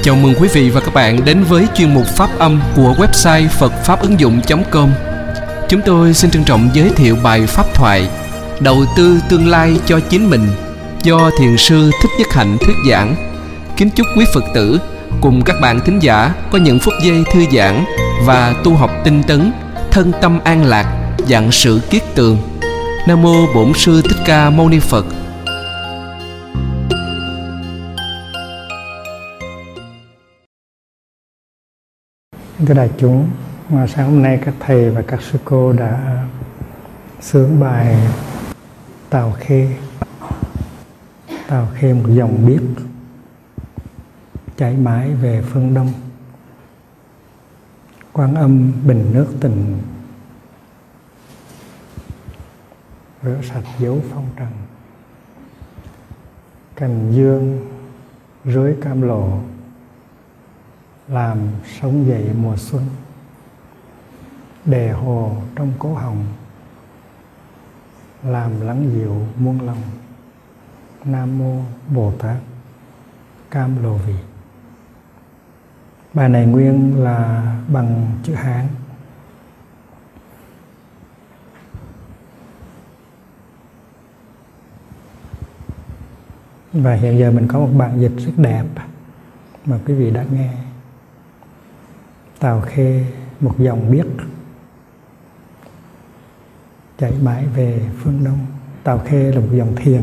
Chào mừng quý vị và các bạn đến với chuyên mục Pháp âm của website phậtfápứng dụng.com. Chúng tôi xin trân trọng giới thiệu bài pháp thoại Đầu tư tương lai cho chính mình do Thiền sư Thích Nhất Hạnh thuyết giảng. Kính chúc quý Phật tử cùng các bạn thính giả có những phút giây thư giãn và tu học tinh tấn, thân tâm an lạc, vạn sự kiết tường. Nam mô Bổn Sư Thích Ca Mâu Ni Phật. Thưa đại chúng, sáng hôm nay các thầy và các sư cô đã xướng bài Tào Khê. Tào Khê một dòng biếc chảy mãi về phương Đông, Quan Âm bình nước tình, rửa sạch dấu phong trần. Cành dương rưới cam lộ, làm sống dậy mùa xuân. Đề hồ trong cổ họng, làm lắng dịu muôn lòng. Nam mô Bồ Tát Cam Lồ Vị. Bài này nguyên là bằng chữ Hán. Và hiện giờ mình có một bản dịch rất đẹp mà quý vị đã nghe. Tào Khê một dòng biếc chạy mãi về phương Đông. Tào Khê là một dòng thiền.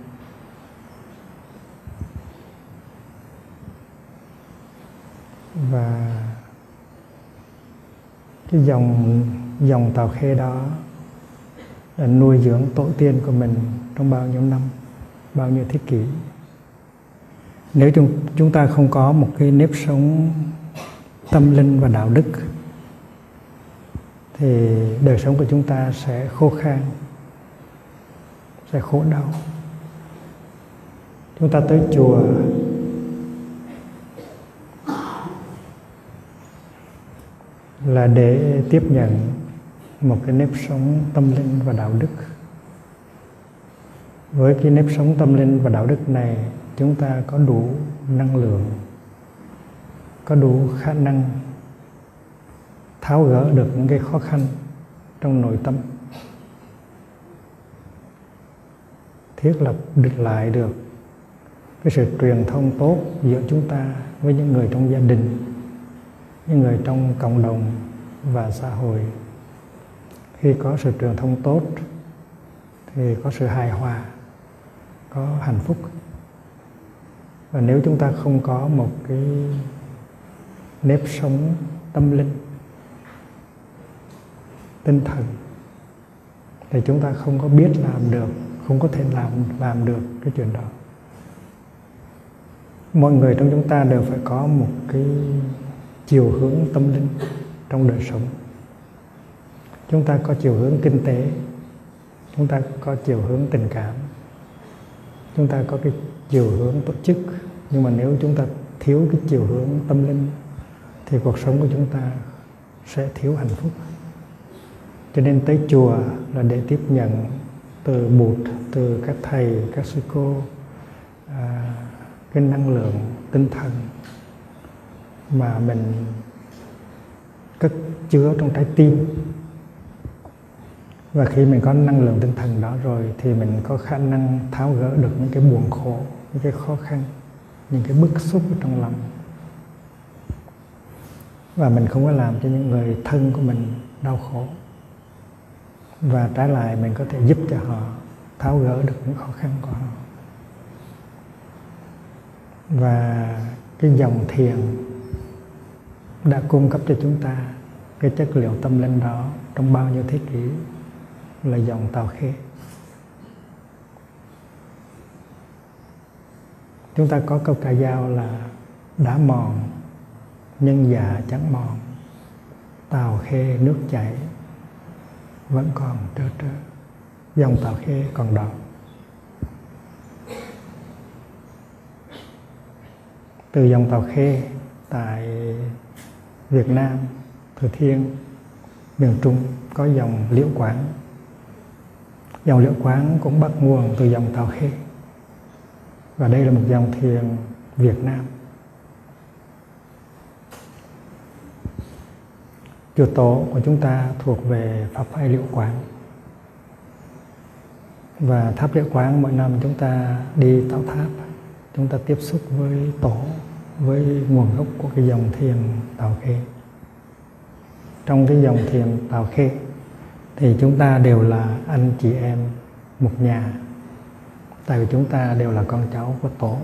Và cái dòng Tào Khê đó là nuôi dưỡng tổ tiên của mình trong bao nhiêu năm, bao nhiêu thế kỷ. Nếu chúng ta không có một cái nếp sống tâm linh và đạo đức thì đời sống của chúng ta sẽ khô khan, sẽ khổ đau. Chúng ta tới chùa là để tiếp nhận một cái nếp sống tâm linh và đạo đức. Với cái nếp sống tâm linh và đạo đức này, chúng ta có đủ năng lượng, có đủ khả năng tháo gỡ được những cái khó khăn trong nội tâm, thiết lập lại được cái sự truyền thông tốt giữa chúng ta với những người trong gia đình, những người trong cộng đồng và xã hội. Khi có sự truyền thông tốt thì có sự hài hòa, có hạnh phúc. Và nếu chúng ta không có một cái nếp sống tâm linh, tinh thần thì chúng ta không có biết làm được, không có thể làm được cái chuyện đó. Mọi người trong chúng ta đều phải có một cái chiều hướng tâm linh trong đời sống. Chúng ta có chiều hướng kinh tế, chúng ta có chiều hướng tình cảm, chúng ta có cái chiều hướng tổ chức. Nhưng mà nếu chúng ta thiếu cái chiều hướng tâm linh thì cuộc sống của chúng ta sẽ thiếu hạnh phúc. Cho nên tới chùa là để tiếp nhận từ Bụt, từ các thầy, các sư cô, cái năng lượng tinh thần mà mình cất chứa trong trái tim. Và khi mình có năng lượng tinh thần đó rồi thì mình có khả năng tháo gỡ được những cái buồn khổ, những cái khó khăn, những cái bức xúc ở trong lòng. Và mình không có làm cho những người thân của mình đau khổ. Và trái lại mình có thể giúp cho họ tháo gỡ được những khó khăn của họ. Và cái dòng thiền đã cung cấp cho chúng ta cái chất liệu tâm linh đó trong bao nhiêu thế kỷ, là dòng Tào Khê. Chúng ta có câu ca dao là đá mòn, nhân dạ chẳng mòn, Tào Khê nước chảy, vẫn còn trơ trơ. Dòng Tào Khê còn đó. Từ dòng Tào Khê tại Việt Nam, Thừa Thiên, miền Trung có dòng Liễu Quán. Dòng Liễu Quán cũng bắt nguồn từ dòng Tào Khê. Và đây là một dòng thiền Việt Nam. chùa tổ của chúng ta thuộc về Pháp phái Liễu Quán. Và tháp Liễu Quán mỗi năm chúng ta đi tạo tháp, chúng ta tiếp xúc với tổ, với nguồn gốc của cái dòng thiền Tào Khê. Trong cái dòng thiền Tào Khê thì chúng ta đều là anh chị em một nhà, tại vì chúng ta đều là con cháu của tổ.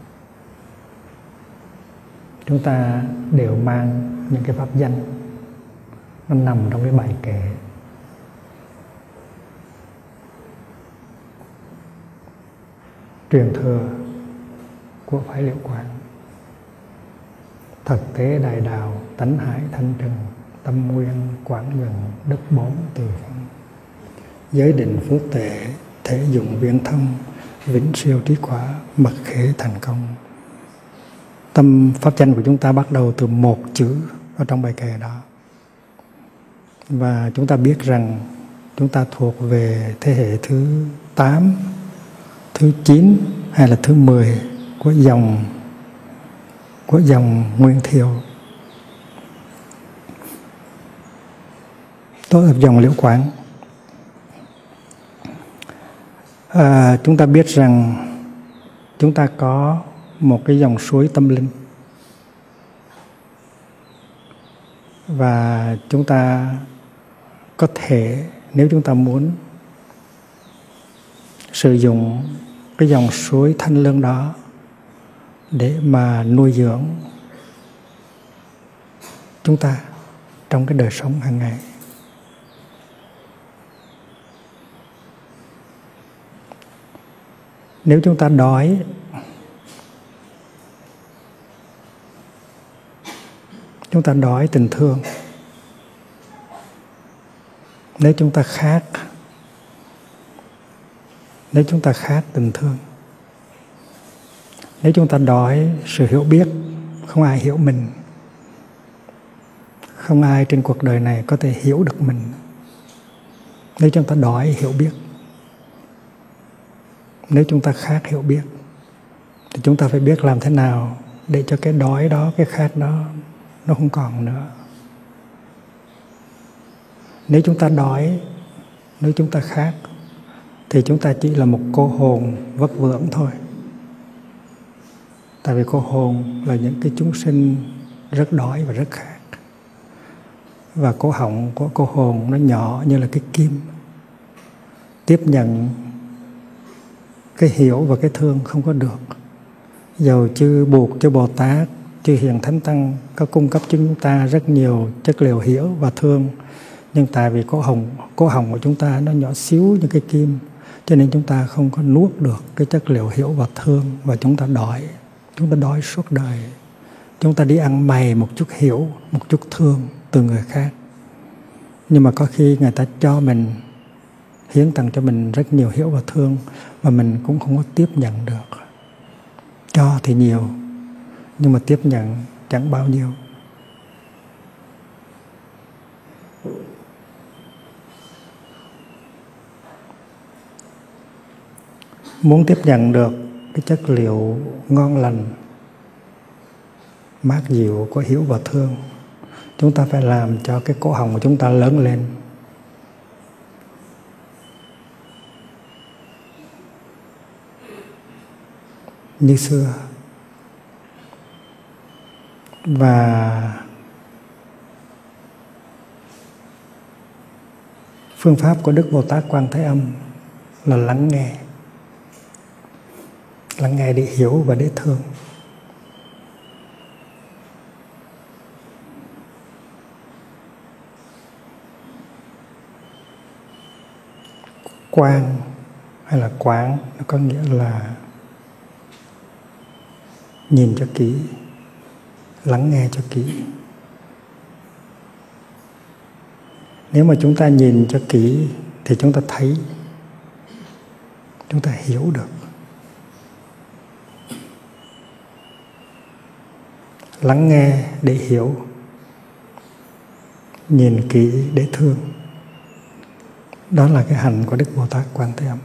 Chúng ta đều mang những cái pháp danh nó nằm trong cái bài kệ. Truyền thừa của phái Liễu Quán: thật tế đại đạo, tánh hải thanh trừng, tâm nguyên quảng nhuận, đức bốn từ phong, giới định phước tệ, thể dụng viễn thông, vĩnh siêu trí quả, mật khế thành công. Tâm pháp danh của chúng ta bắt đầu từ một chữ ở trong bài kệ đó. Và chúng ta biết rằng chúng ta thuộc về thế hệ thứ 8, thứ 9 hay là thứ 10 của dòng Nguyên Thiệu. Tốt hợp dòng Liễu Quán. Chúng ta biết rằng chúng ta có một cái dòng suối tâm linh, và chúng ta có thể, nếu chúng ta muốn, sử dụng cái dòng suối thanh lương đó để mà nuôi dưỡng chúng ta trong cái đời sống hàng ngày. Nếu chúng ta đói, chúng ta đói tình thương. Nếu chúng ta khát tình thương. Nếu chúng ta đói sự hiểu biết, không ai hiểu mình. Không ai trên cuộc đời này có thể hiểu được mình. Nếu chúng ta đói hiểu biết. Nếu chúng ta khát hiểu biết, thì chúng ta phải biết làm thế nào để cho cái đói đó, cái khát đó nó không còn nữa. Nếu chúng ta đói, nếu chúng ta khát, thì chúng ta chỉ là một cô hồn vất vưởng thôi. Tại vì cô hồn là những cái chúng sinh rất đói và rất khát. Và cổ họng của cô hồn nó nhỏ như là cái kim, tiếp nhận cái hiểu và cái thương không có được. Dầu chư Bụt, chư Bồ Tát, chư Hiền Thánh Tăng có cung cấp chúng ta rất nhiều chất liệu hiểu và thương, nhưng tại vì cổ họng của chúng ta nó nhỏ xíu như cái kim, cho nên chúng ta không có nuốt được cái chất liệu hiểu và thương, và chúng ta đói suốt đời. Chúng ta đi ăn mày một chút hiểu, một chút thương từ người khác, nhưng mà có khi người ta cho mình, hiến tặng cho mình rất nhiều hiểu và thương, mà mình cũng không có tiếp nhận được. Cho thì nhiều, nhưng mà tiếp nhận chẳng bao nhiêu. Muốn tiếp nhận được cái chất liệu ngon lành, mát dịu của hiểu và thương, chúng ta phải làm cho cái cổ họng của chúng ta lớn lên. Như xưa. Và phương pháp của Đức Bồ Tát Quan Thế Âm là lắng nghe. Lắng nghe để hiểu và để thương. Quan hay là quán, nó có nghĩa là nhìn cho kỹ, lắng nghe cho kỹ. Nếu mà chúng ta nhìn cho kỹ thì chúng ta thấy, chúng ta hiểu được. Lắng nghe để hiểu, nhìn kỹ để thương. Đó là cái hành của Đức Bồ Tát Quan Thế Âm.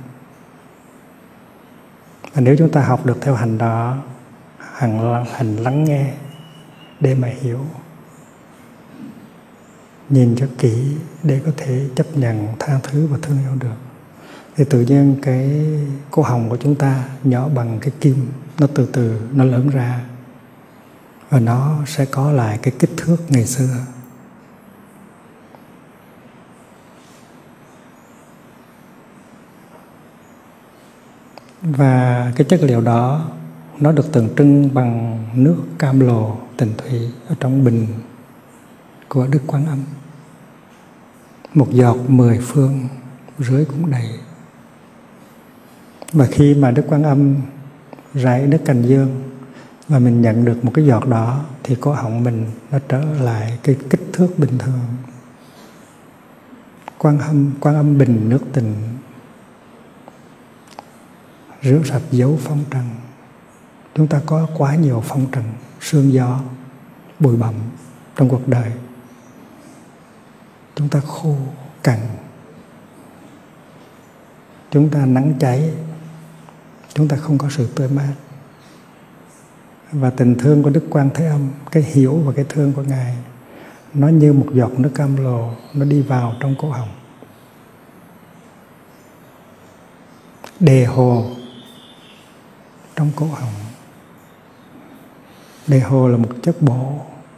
Và nếu chúng ta học được theo hành đó, hành lắng nghe để mà hiểu, nhìn cho kỹ để có thể chấp nhận, tha thứ và thương yêu được. Thì tự nhiên cái cổ họng của chúng ta nhỏ bằng cái kim, nó từ từ nó lớn ra và nó sẽ có lại cái kích thước ngày xưa. Và cái chất liệu đó nó được tượng trưng bằng nước cam lồ tịnh thủy ở trong bình của Đức Quan Âm. Một giọt 10 phương, rưới cũng đầy. Và khi mà Đức Quan Âm rải nước cành dương và mình nhận được một cái giọt đó thì cổ họng mình nó trở lại cái kích thước bình thường. Quan Âm bình nước tình, rửa sạch dấu phong trần. Chúng ta có quá nhiều phong trần, sương gió, bụi bặm trong cuộc đời. Chúng ta khô cằn, chúng ta nắng cháy, chúng ta không có sự tươi mát. Và tình thương của Đức Quan Thế Âm, cái hiểu và cái thương của Ngài, nó như một giọt nước cam lồ, nó đi vào trong cổ họng. Đề hồ trong cổ họng. Đề hồ là một chất bổ,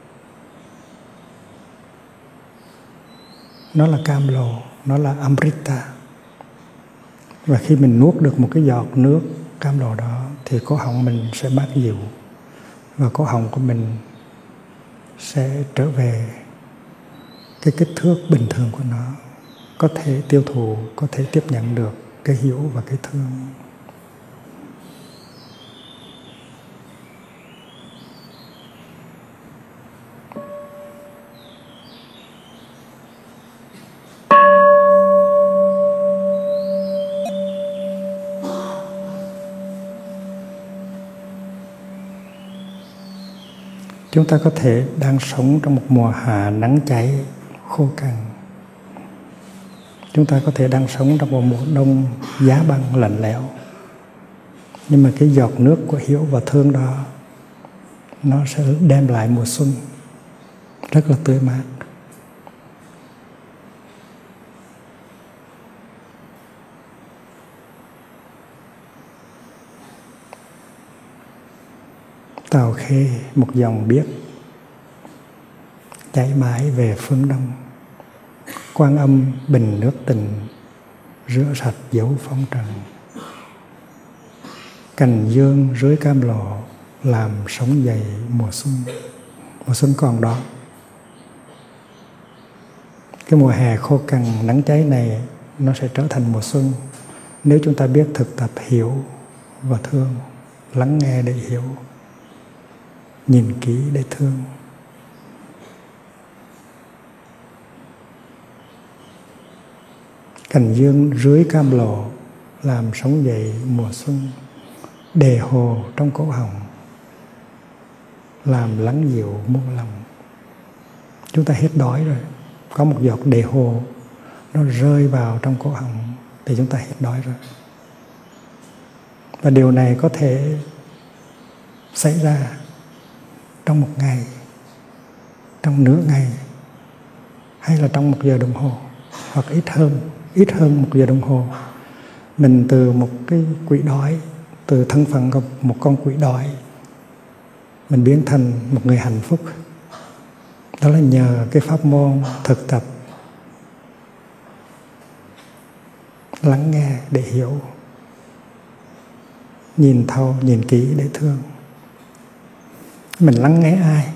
nó là cam lồ, nó là Amrita. Và khi mình nuốt được một cái giọt nước cam lồ đó thì cổ họng mình sẽ mát dịu và cổ họng của mình sẽ trở về cái kích thước bình thường của nó, có thể tiêu thụ, có thể tiếp nhận được cái hiểu và cái thương. Chúng ta có thể đang sống trong một mùa hạ nắng cháy, khô cằn. Chúng ta có thể đang sống trong một mùa đông giá băng lạnh lẽo. Nhưng mà cái giọt nước của hiểu và thương đó, nó sẽ đem lại mùa xuân rất là tươi mát. Tàu Khê một dòng biếc chảy mãi về phương đông. Quan Âm bình nước tình, rửa sạch dấu phong trần. Cành dương rưới cam lồ, làm sống dậy mùa xuân. Mùa xuân còn đó. Cái mùa hè khô cằn nắng cháy này nó sẽ trở thành mùa xuân nếu chúng ta biết thực tập hiểu và thương, lắng nghe để hiểu, nhìn kỹ để thương. Cành dương rưới cam lồ, làm sống dậy mùa xuân. Đề hồ trong cổ họng, làm lắng dịu muôn lòng. Chúng ta hết đói rồi, có một giọt đề hồ nó rơi vào trong cổ họng thì chúng ta hết đói rồi. Và điều này có thể xảy ra trong một ngày, trong nửa ngày, hay là trong 1 giờ đồng hồ, hoặc ít hơn 1 giờ đồng hồ. Mình từ một cái quỷ đói, từ thân phận của một con quỷ đói, mình biến thành một người hạnh phúc. Đó là nhờ cái pháp môn thực tập lắng nghe để hiểu, nhìn thâu, nhìn kỹ để thương. Mình lắng nghe ai?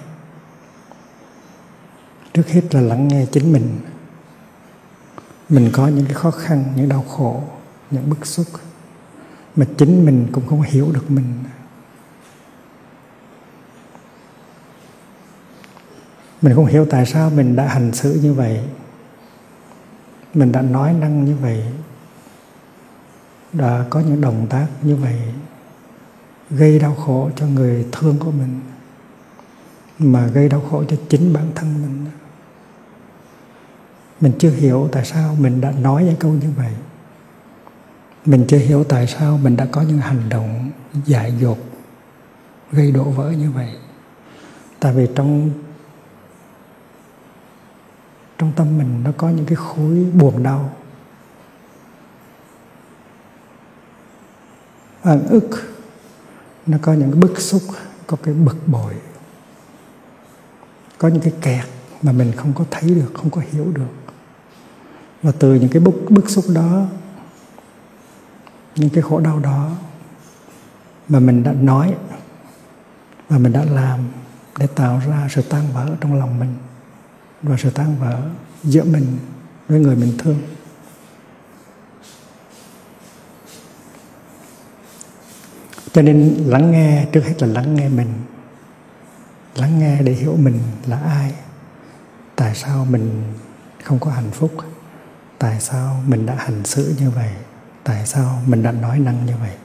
Trước hết là lắng nghe chính mình. Mình có những cái khó khăn, những đau khổ, những bức xúc mà chính mình cũng không hiểu được mình. Mình không hiểu tại sao mình đã hành xử như vậy, mình đã nói năng như vậy, đã có những động tác như vậy, gây đau khổ cho người thương của mình, mà gây đau khổ cho chính bản thân mình. Mình chưa hiểu tại sao mình đã nói những câu như vậy. Mình chưa hiểu tại sao mình đã có những hành động dại dột, gây đổ vỡ như vậy. Tại vì trong trong tâm mình nó có những cái khối buồn đau, oan ức, nó có những cái bức xúc, có cái bực bội, có những cái kẹt mà mình không có thấy được, không có hiểu được. Và từ những cái bức xúc đó, những cái khổ đau đó mà mình đã nói và mình đã làm để tạo ra sự tan vỡ trong lòng mình và sự tan vỡ giữa mình với người mình thương. Cho nên lắng nghe, trước hết là lắng nghe mình. Lắng nghe để hiểu mình là ai. Tại sao mình không có hạnh phúc? Tại sao mình đã hành xử như vậy? Tại sao mình đã nói năng như vậy?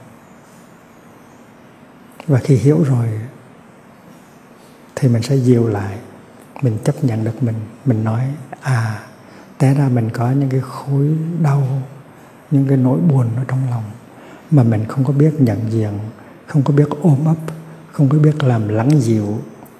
Và khi hiểu rồi thì mình sẽ dịu lại. Mình chấp nhận được mình nói té ra mình có những cái khối đau, những cái nỗi buồn ở trong lòng mà mình không có biết nhận diện, không có biết ôm ấp, không có biết làm lắng dịu.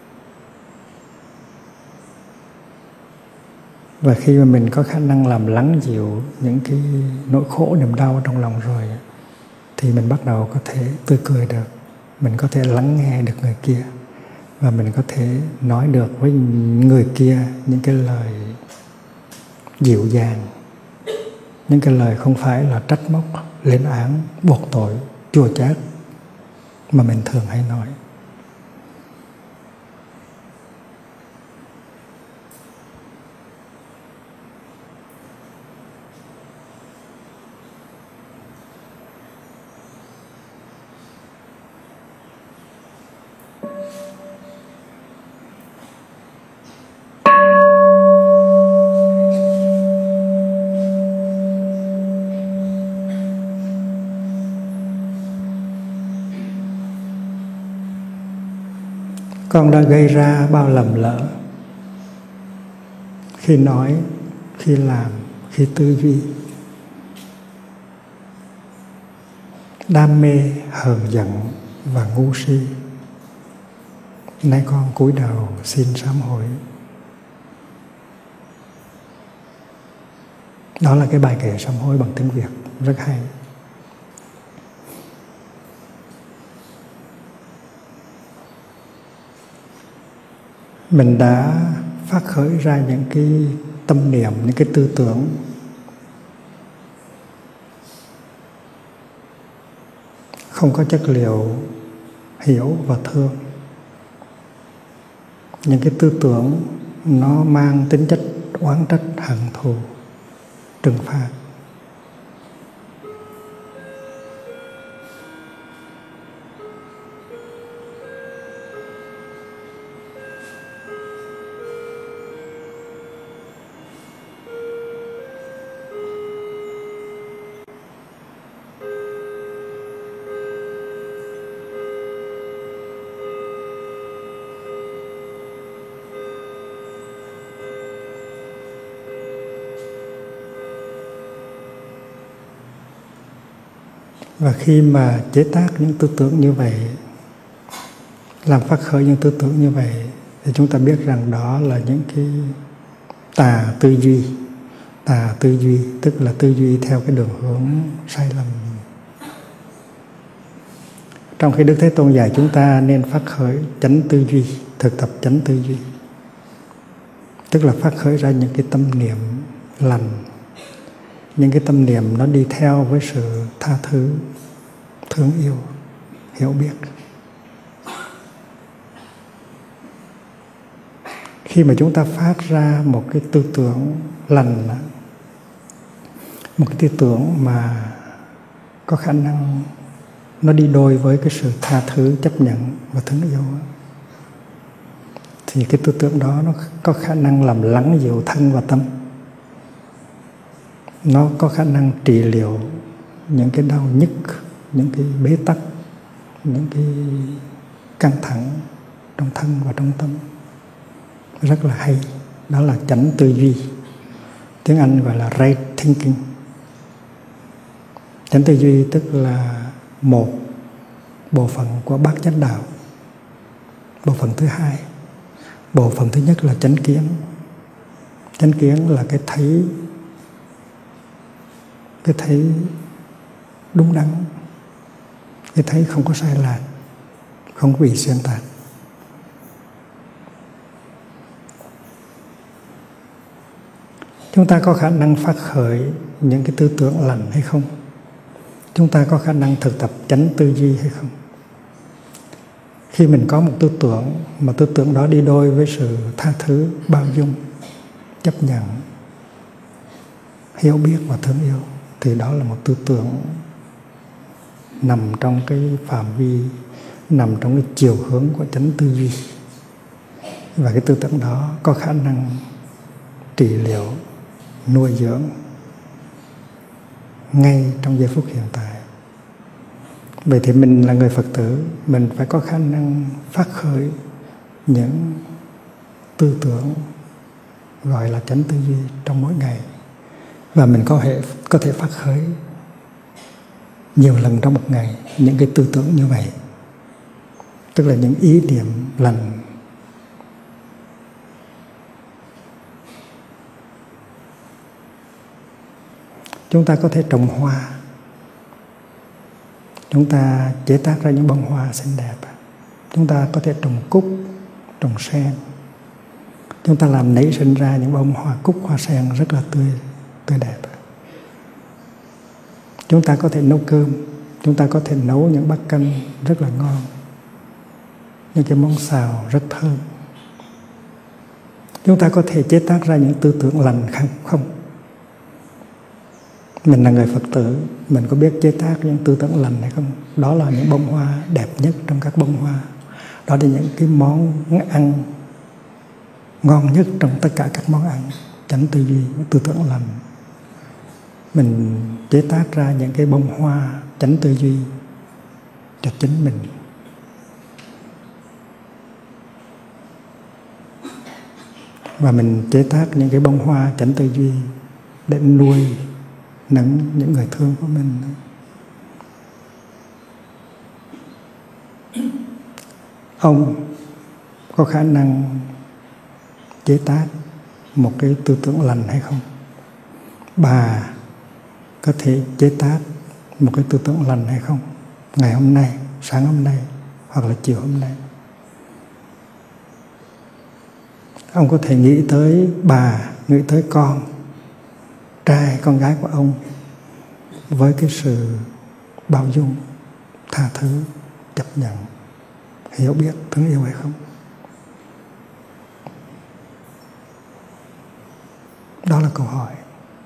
Và khi mà mình có khả năng làm lắng dịu những cái nỗi khổ niềm đau trong lòng rồi thì mình bắt đầu có thể tươi cười được. Mình có thể lắng nghe được người kia và mình có thể nói được với người kia những cái lời dịu dàng, những cái lời không phải là trách móc, lên án, buộc tội, chua chát mà mình thường hay nói. Con đã gây ra bao lầm lỡ khi nói, khi làm, khi tư duy. Đam mê, hờn giận và ngu si. Nay con cúi đầu xin sám hối. Đó là cái bài kệ sám hối bằng tiếng Việt rất hay. Mình đã phát khởi ra những cái tâm niệm, những cái tư tưởng không có chất liệu hiểu và thương. Những cái tư tưởng nó mang tính chất oán trách, hận thù, trừng phạt. Và khi mà chế tác những tư tưởng như vậy, làm phát khởi những tư tưởng như vậy, thì chúng ta biết rằng đó là những cái tà tư duy. Tà tư duy tức là tư duy theo cái đường hướng sai lầm. Trong khi Đức Thế Tôn dạy chúng ta nên phát khởi chánh tư duy, thực tập chánh tư duy, tức là phát khởi ra những cái tâm niệm lành, những cái tâm niệm nó đi theo với sự tha thứ, thương yêu, hiểu biết. Khi mà chúng ta phát ra một cái tư tưởng lành, một cái tư tưởng mà có khả năng nó đi đôi với cái sự tha thứ, chấp nhận và thương yêu, thì cái tư tưởng đó nó có khả năng làm lắng dịu thân và tâm. Nó có khả năng trị liệu những cái đau nhức, những cái bế tắc, những cái căng thẳng trong thân và trong tâm. Rất là hay. Đó là chánh tư duy. Tiếng Anh gọi là right thinking. Chánh tư duy tức là một bộ phận của bát chánh đạo. Bộ phận thứ hai, bộ phận thứ nhất là chánh kiến. Chánh kiến là cái thấy đúng đắn, cái thấy không có sai lạc, không có bị xuyên tạc. Chúng ta có khả năng phát khởi những cái tư tưởng lành hay không? Chúng ta có khả năng thực tập chánh tư duy hay không? Khi mình có một tư tưởng mà tư tưởng đó đi đôi với sự tha thứ, bao dung, chấp nhận, hiểu biết và thương yêu, thì đó là một tư tưởng nằm trong cái phạm vi, nằm trong cái chiều hướng của chánh tư duy. Và cái tư tưởng đó có khả năng trị liệu, nuôi dưỡng ngay trong giây phút hiện tại. Vậy thì mình là người Phật tử, mình phải có khả năng phát khởi những tư tưởng gọi là chánh tư duy trong mỗi ngày. Và mình có thể phát khởi nhiều lần trong một ngày những cái tư tưởng như vậy, tức là những ý niệm lành. Chúng ta có thể trồng hoa, chúng ta chế tác ra những bông hoa xinh đẹp. Chúng ta có thể trồng cúc, trồng sen. Chúng ta làm nảy sinh ra những bông hoa cúc, hoa sen rất là tươi đẹp. Chúng ta có thể nấu cơm, chúng ta có thể nấu những bát canh rất là ngon, những cái món xào rất thơm. Chúng ta có thể chế tác ra những tư tưởng lành không? Mình là người Phật tử, mình có biết chế tác những tư tưởng lành hay không? Đó là những bông hoa đẹp nhất trong các bông hoa. Đó là những cái món ăn ngon nhất trong tất cả các món ăn. Chánh tư duy, tư tưởng lành. Mình chế tác ra những cái bông hoa chánh tư duy cho chính mình. Và mình chế tác những cái bông hoa chánh tư duy để nuôi nấng những người thương của mình. Ông có khả năng chế tác một cái tư tưởng lành hay không? Bà có thể chế tác một cái tư tưởng lành hay không? Ngày hôm nay, sáng hôm nay, hoặc là chiều hôm nay. Ông có thể nghĩ tới bà, nghĩ tới con trai, con gái của ông với cái sự bao dung, tha thứ, chấp nhận, hiểu biết, thương yêu hay không? Đó là câu hỏi.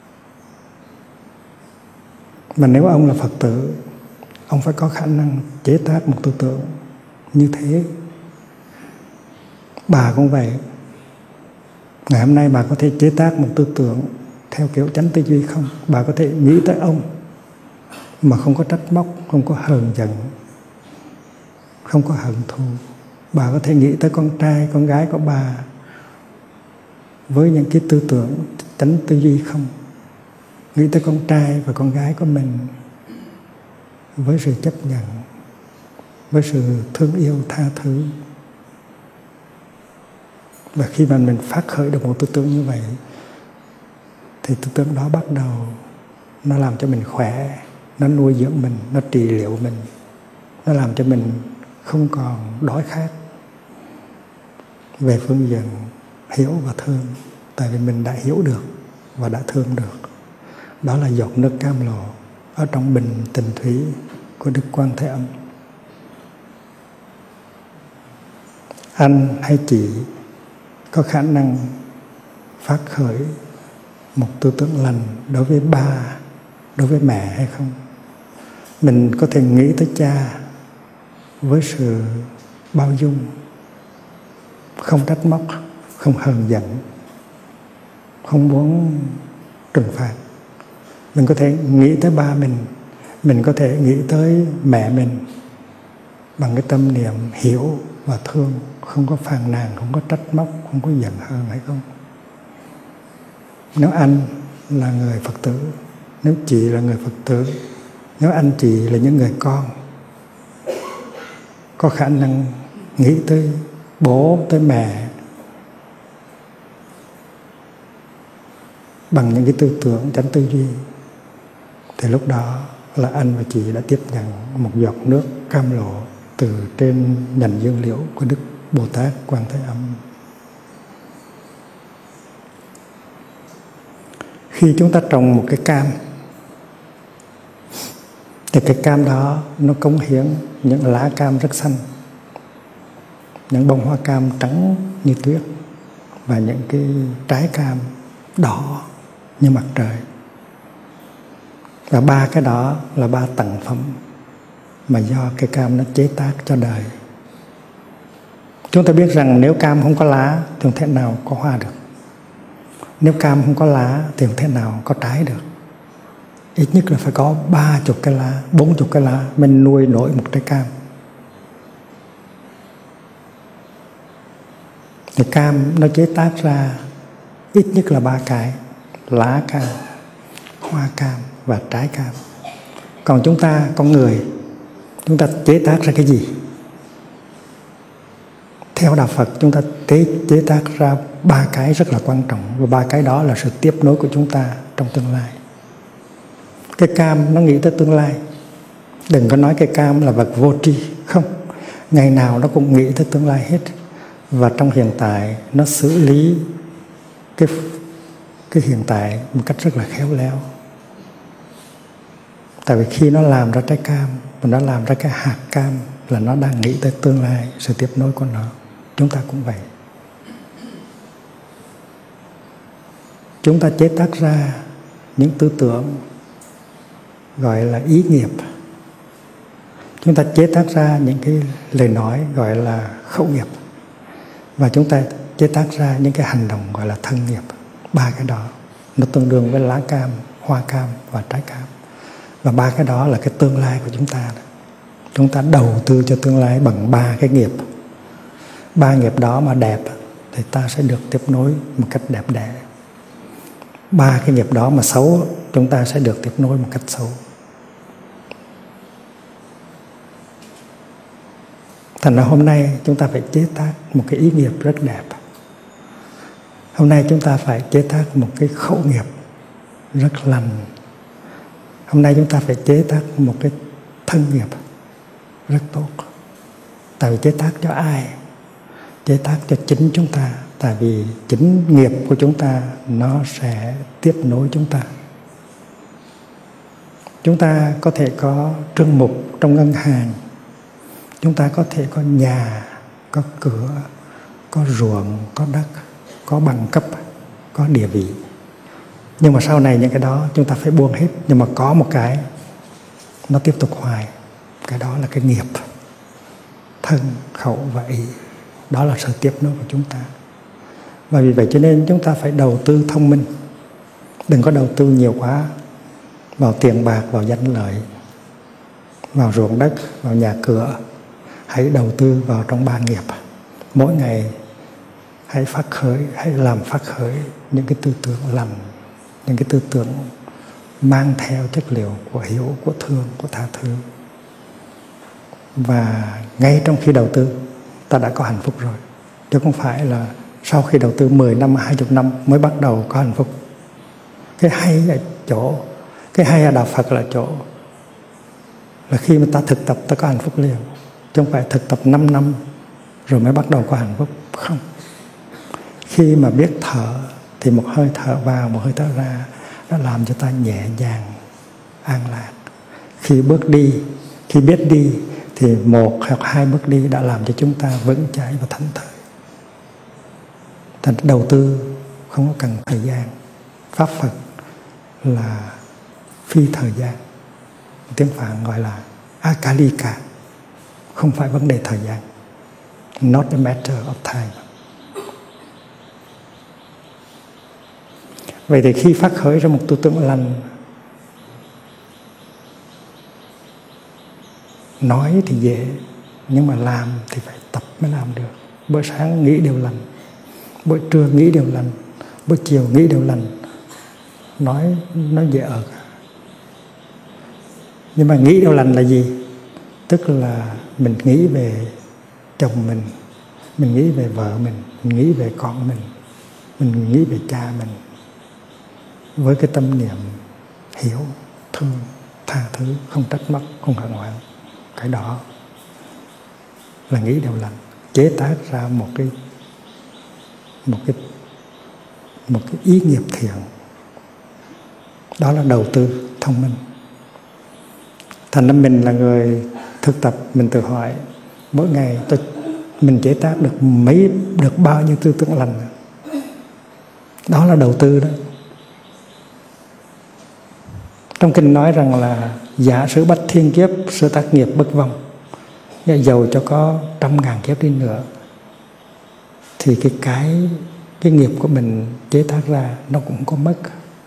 Mà nếu ông là Phật tử, ông phải có khả năng chế tác một tư tưởng như thế. Bà cũng vậy. Ngày hôm nay bà có thể chế tác một tư tưởng theo kiểu chánh tư duy không? Bà có thể nghĩ tới ông mà không có trách móc, không có hờn giận, không có hận thù. Bà có thể nghĩ tới con trai, con gái của bà với những cái tư tưởng chánh tư duy không? Nghĩ tới con trai và con gái của mình với sự chấp nhận, với sự thương yêu, tha thứ. Và khi mà mình phát khởi được một tư tưởng như vậy, thì tư tưởng đó bắt đầu nó làm cho mình khỏe, nó nuôi dưỡng mình, nó trị liệu mình, nó làm cho mình không còn đói khát về phương diện hiểu và thương. Tại vì mình đã hiểu được và đã thương được. Đó là giọt nước cam lồ ở trong bình tình thủy của Đức Quan Thế Âm. Anh hay chị có khả năng phát khởi một tư tưởng lành đối với ba, đối với mẹ hay không? Mình có thể nghĩ tới cha với sự bao dung, không trách móc, không hờn giận, không muốn trừng phạt. Mình có thể nghĩ tới ba mình có thể nghĩ tới mẹ mình bằng cái tâm niệm hiểu và thương, không có phàn nàn, không có trách móc, không có giận hờn hay không? Nếu anh là người Phật tử, nếu chị là người Phật tử, nếu anh chị là những người con, có khả năng nghĩ tới bố, tới mẹ bằng những cái tư tưởng tránh tư duy, thì lúc đó là anh và chị đã tiếp nhận một giọt nước cam lộ từ trên nhành dương liễu của Đức Bồ Tát Quan Thế Âm. Khi chúng ta trồng một cái cam, thì cái cam đó nó cống hiến những lá cam rất xanh, những bông hoa cam trắng như tuyết, và những cái trái cam đỏ như mặt trời. Và ba cái đó là ba tặng phẩm mà do cây cam nó chế tác cho đời. Chúng ta biết rằng nếu cam không có lá thì không thể nào có hoa được. Nếu cam không có lá thì không thể nào có trái được. Ít nhất là phải có 30 cái lá, 40 cái lá mình nuôi nổi một trái cam. Thì cam nó chế tác ra ít nhất là 3 cái: lá cam, hoa cam và trái cam. Còn chúng ta, con người, chúng ta chế tác ra cái gì? Theo Đạo Phật, chúng ta chế tác ra 3 cái rất là quan trọng, và 3 cái đó là sự tiếp nối của chúng ta trong tương lai. Cái cam nó nghĩ tới tương lai. Đừng có nói cái cam là vật vô tri, không. Ngày nào nó cũng nghĩ tới tương lai hết. Và trong hiện tại nó xử lý cái hiện tại một cách rất là khéo léo. Tại vì khi nó làm ra trái cam và nó làm ra cái hạt cam là nó đang nghĩ tới tương lai, sự tiếp nối của nó. Chúng ta cũng vậy. Chúng ta chế tác ra những tư tưởng gọi là ý nghiệp. Chúng ta chế tác ra những cái lời nói gọi là khẩu nghiệp. Và chúng ta chế tác ra những cái hành động gọi là thân nghiệp. 3 cái đó nó tương đương với lá cam, hoa cam và trái cam. Và 3 cái đó là cái tương lai của chúng ta. Chúng ta đầu tư cho tương lai bằng 3 cái nghiệp. 3 nghiệp đó mà đẹp thì ta sẽ được tiếp nối một cách đẹp đẽ. 3 cái nghiệp đó mà xấu, chúng ta sẽ được tiếp nối một cách xấu. Thành ra hôm nay chúng ta phải chế tác một cái ý nghiệp rất đẹp. Hôm nay chúng ta phải chế tác một cái khẩu nghiệp rất lành. Hôm nay chúng ta phải chế tác một cái thân nghiệp rất tốt. Tại vì chế tác cho ai? Chế tác cho chính chúng ta. Tại vì chính nghiệp của chúng ta nó sẽ tiếp nối chúng ta. Chúng ta có thể có trương mục trong ngân hàng. Chúng ta có thể có nhà, có cửa, có ruộng, có đất, có bằng cấp, có địa vị. Nhưng mà sau này những cái đó chúng ta phải buông hết. Nhưng mà có một cái nó tiếp tục hoài. Cái đó là cái nghiệp thân, khẩu và ý. Đó là sự tiếp nối của chúng ta. Và vì vậy cho nên chúng ta phải đầu tư thông minh. Đừng có đầu tư nhiều quá vào tiền bạc, vào danh lợi, vào ruộng đất, vào nhà cửa. Hãy đầu tư vào trong 3 nghiệp. Mỗi ngày hãy phát khởi, hãy làm phát khởi những cái tư tưởng lành, những cái tư tưởng mang theo chất liệu của hiểu, của thương, của tha thứ. Và ngay trong khi đầu tư, ta đã có hạnh phúc rồi. Chứ không phải là sau khi đầu tư 10 năm, 20 năm mới bắt đầu có hạnh phúc. Cái hay ở chỗ, cái hay ở Đạo Phật là chỗ là khi mà ta thực tập ta có hạnh phúc liền. Chứ không phải thực tập 5 năm rồi mới bắt đầu có hạnh phúc. Không. Khi mà biết thở thì một hơi thở vào, một hơi thở ra nó làm cho ta nhẹ nhàng, an lạc. Khi bước đi, khi biết đi thì 1 hoặc 2 bước đi đã làm cho chúng ta vững chãi và thảnh thơi. Thành đầu tư không có cần thời gian. Pháp Phật là phi thời gian. Tiếng Phạn gọi là akalika. Không phải vấn đề thời gian. Not a matter of time. Vậy thì khi phát khởi ra một tư tưởng lành, nói thì dễ, nhưng mà làm thì phải tập mới làm được. Bữa sáng nghĩ điều lành, buổi trưa nghĩ điều lành, buổi chiều nghĩ điều lành. Nói nó dễ ở. Nhưng mà nghĩ điều lành là gì? Tức là mình nghĩ về chồng mình nghĩ về vợ mình nghĩ về con mình nghĩ về cha mình. với cái tâm niệm hiểu, thương, tha thứ, không trách móc, không hận hoạn. Cái đó là nghĩ điều lành, chế tác ra một cái ý nghiệp thiện. Đó là đầu tư thông minh. Thành ra mình là người thực tập, mình tự hỏi mỗi ngày mình chế tác được bao nhiêu tư tưởng lành. Đó là đầu tư đó. Trong kinh nói rằng là giả sử bách thiên kiếp, sự tác nghiệp bất vong. Dầu cho có 100.000 kiếp đi nữa thì cái nghiệp của mình chế tác ra nó cũng có mất.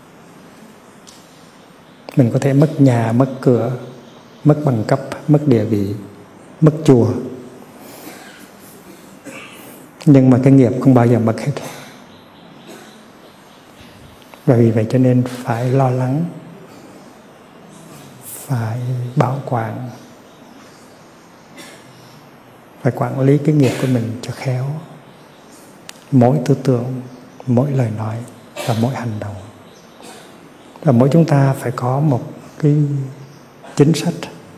Mình có thể mất nhà, mất cửa, mất bằng cấp, mất địa vị, mất chùa, nhưng mà cái nghiệp không bao giờ mất hết. Và vì vậy cho nên phải lo lắng, phải bảo quản, phải quản lý cái nghiệp của mình cho khéo. Mỗi tư tưởng, mỗi lời nói và mỗi hành động. Và mỗi chúng ta phải có một cái chính sách,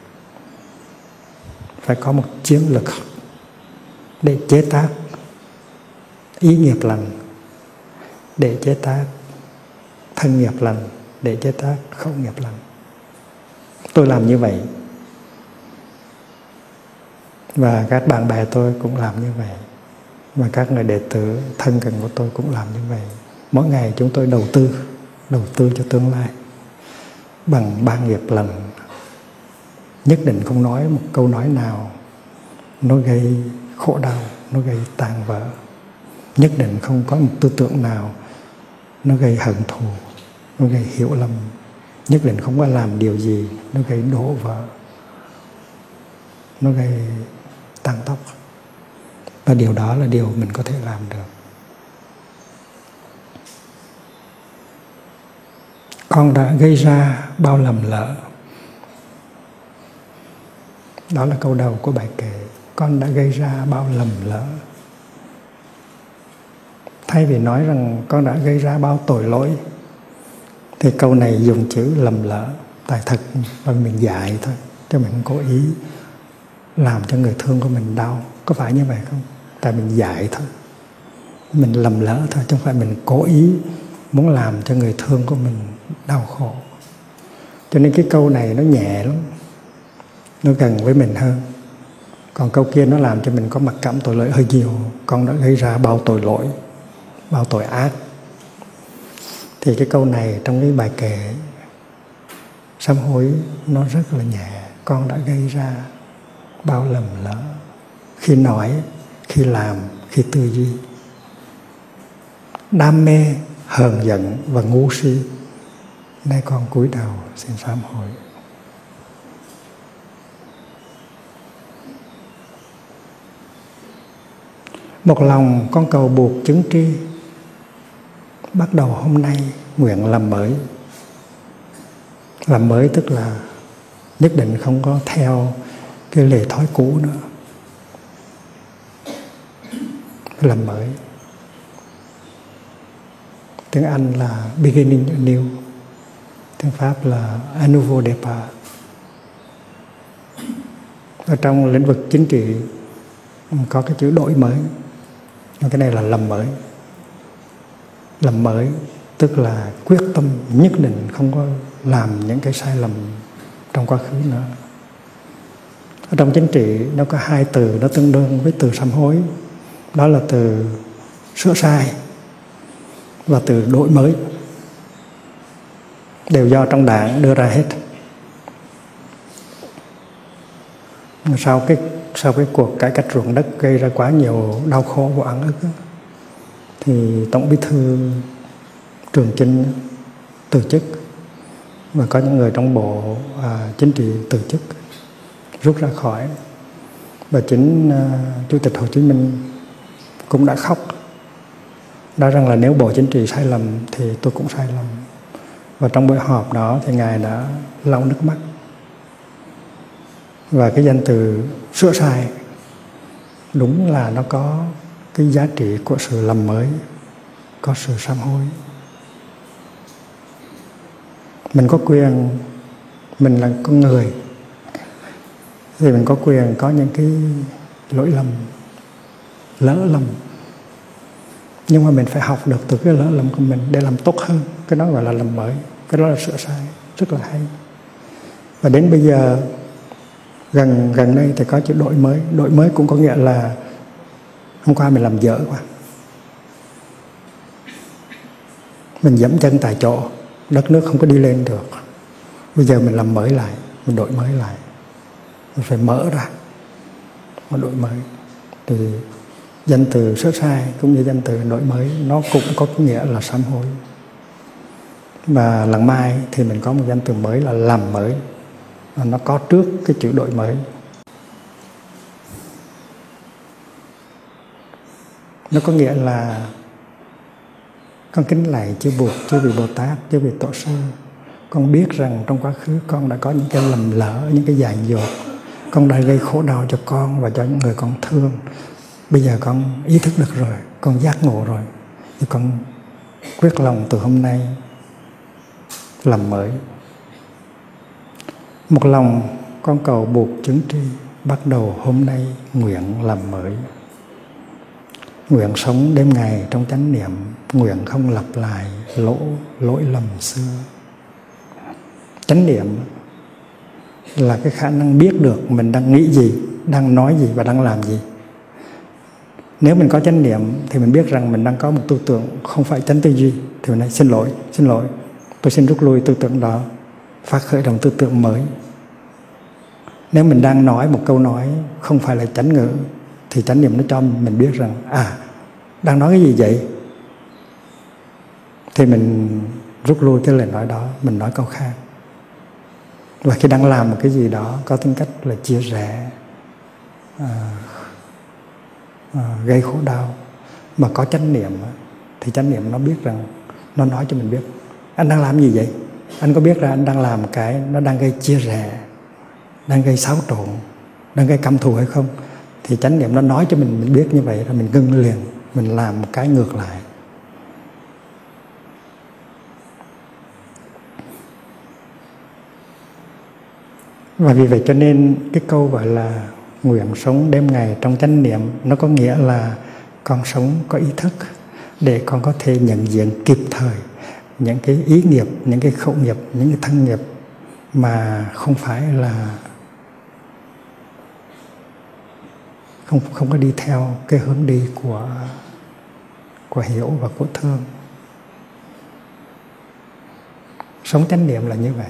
phải có một chiến lược để chế tác ý nghiệp lành, để chế tác thân nghiệp lành, để chế tác khẩu nghiệp lành. Tôi làm như vậy, và các bạn bè tôi cũng làm như vậy, và các người đệ tử thân cận của tôi cũng làm như vậy. Mỗi ngày chúng tôi đầu tư cho tương lai bằng 3 nghiệp lành. Nhất định không nói một câu nói nào nó gây khổ đau, nó gây tàn vỡ. Nhất định không có một tư tưởng nào nó gây hận thù, nó gây hiểu lầm. Nhất định không có làm điều gì nó gây đổ vỡ, nó gây tăng tốc. Và điều đó là điều mình có thể làm được. Con đã gây ra bao lầm lỡ. Đó là câu đầu của bài kệ. Con đã gây ra bao lầm lỡ. Thay vì nói rằng con đã gây ra bao tội lỗi, thì câu này dùng chữ lầm lỡ. Tại thật là mình dạy thôi, chứ mình không cố ý làm cho người thương của mình đau. Có phải như vậy không? Tại mình dạy thôi, mình lầm lỡ thôi, chứ không phải mình cố ý muốn làm cho người thương của mình đau khổ. Cho nên cái câu này nó nhẹ lắm, nó gần với mình hơn. Còn câu kia nó làm cho mình có mặc cảm tội lỗi hơi nhiều. Con đã gây ra bao tội lỗi, bao tội ác. Thì cái câu này trong cái bài kệ sám hối nó rất là nhẹ. Con đã gây ra bao lầm lỡ, khi nói, khi làm, khi tư duy. Đam mê, hờn giận và ngu si, nay con cúi đầu xin sám hối. Một lòng con cầu buộc chứng tri, bắt đầu hôm nay nguyện làm mới. Làm mới tức là nhất định không có theo cái lề thói cũ nữa. Làm mới. Tiếng Anh là beginning anew, tiếng Pháp là à nouveau départ. Ở trong lĩnh vực chính trị có cái chữ đổi mới, nhưng cái này là làm mới. Làm mới tức là quyết tâm nhất định không có làm những cái sai lầm trong quá khứ nữa. Ở trong chính trị nó có 2 từ nó tương đương với từ sám hối. Đó là từ sửa sai và từ đổi mới. Đều do trong đảng đưa ra hết. Sau cái cuộc cải cách ruộng đất gây ra quá nhiều đau khổ và oan ức, thì Tổng Bí thư Trường Chinh từ chức, và có những người trong bộ chính trị từ chức, rút ra khỏi. Và chính Chủ tịch Hồ Chí Minh cũng đã khóc, nói rằng là nếu bộ chính trị sai lầm thì tôi cũng sai lầm. Và trong buổi họp đó thì Ngài đã lau nước mắt. Và cái danh từ sửa sai đúng là nó có cái giá trị của sự làm mới, có sự sám hối. Mình có quyền, mình là con người thì mình có quyền có những cái lỗi lầm, lỡ lầm. Nhưng mà mình phải học được từ cái lỡ lầm của mình để làm tốt hơn. Cái đó gọi là làm mới, cái đó là sửa sai, rất là hay. Và đến bây giờ gần đây thì có chữ đổi mới. Đổi mới cũng có nghĩa là hôm qua mình làm dở quá, mình dẫm chân tại chỗ, đất nước không có đi lên được. Bây giờ mình làm mới lại, mình đổi mới lại, mình phải mở ra, mà đổi mới. Thì danh từ sửa sai cũng như danh từ đổi mới nó cũng có nghĩa là sám hối. Và lần mai thì mình có một danh từ mới là làm mới, nó có trước cái chữ đổi mới. Nó có nghĩa là con kính lạy chư Bụt, chư vị Bồ Tát, chư vị Tổ sư. Con biết rằng trong quá khứ con đã có những cái lầm lỡ, những cái dại dột. Con đã gây khổ đau cho con và cho những người con thương. Bây giờ con ý thức được rồi, con giác ngộ rồi, thì con quyết lòng từ hôm nay làm mới. Một lòng con cầu Bụt chứng tri, bắt đầu hôm nay nguyện làm mới. Nguyện sống đêm ngày trong chánh niệm, nguyện không lặp lại lỗi lầm xưa. Chánh niệm là cái khả năng biết được mình đang nghĩ gì, đang nói gì và đang làm gì. Nếu mình có chánh niệm thì mình biết rằng mình đang có một tư tưởng không phải chánh tư duy, thì mình nói xin lỗi, tôi xin rút lui tư tưởng đó, phát khởi động tư tưởng mới. Nếu mình đang nói một câu nói không phải là chánh ngữ, thì chánh niệm nó cho mình biết rằng đang nói cái gì vậy, thì mình rút lui cái lời nói đó, mình nói câu khác. Và khi đang làm một cái gì đó có tính cách là chia rẽ, gây khổ đau, mà có chánh niệm thì chánh niệm nó biết rằng, nó nói cho mình biết anh đang làm gì vậy, anh có biết ra anh đang làm cái nó đang gây chia rẽ, đang gây xáo trộn, đang gây căm thù hay không. Thì chánh niệm nó nói cho mình biết như vậy, rồi mình ngưng liền, mình làm một cái ngược lại. Và vì vậy cho nên cái câu gọi là nguyện sống đêm ngày trong chánh niệm, nó có nghĩa là con sống có ý thức để con có thể nhận diện kịp thời những cái ý nghiệp, những cái khẩu nghiệp, những cái thân nghiệp mà không phải là không có đi theo cái hướng đi của hiểu và của thương. Sống chánh niệm là như vậy.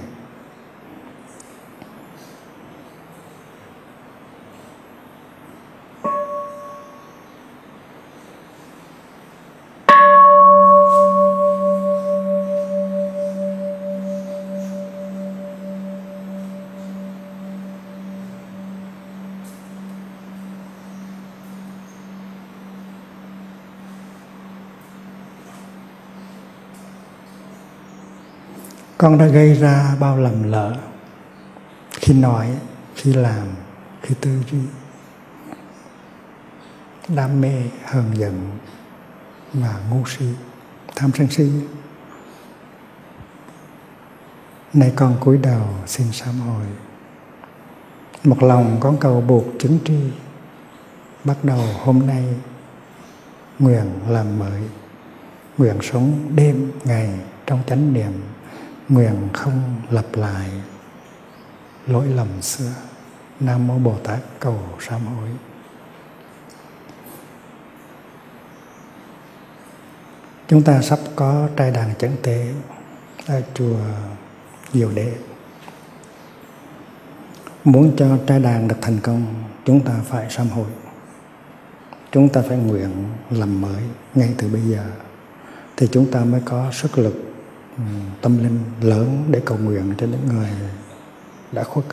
Con đã gây ra bao lầm lỡ khi nói, khi làm, khi tư duy, đam mê, hờn giận và ngu si, tham sân si. Nay con cúi đầu xin sám hối. Một lòng con cầu Bụt chứng tri, bắt đầu hôm nay nguyện làm mới. Nguyện sống đêm ngày trong chánh niệm, nguyện không lặp lại lỗi lầm xưa. Nam Mô Bồ Tát cầu sám hối. Chúng ta sắp có trai đàn chẩn tế ở chùa Diệu Đế. Muốn cho trai đàn được thành công, chúng ta phải sám hối. Chúng ta phải nguyện làm mới ngay từ bây giờ, thì chúng ta mới có sức lực tâm linh lớn để cầu nguyện cho những người đã khuất.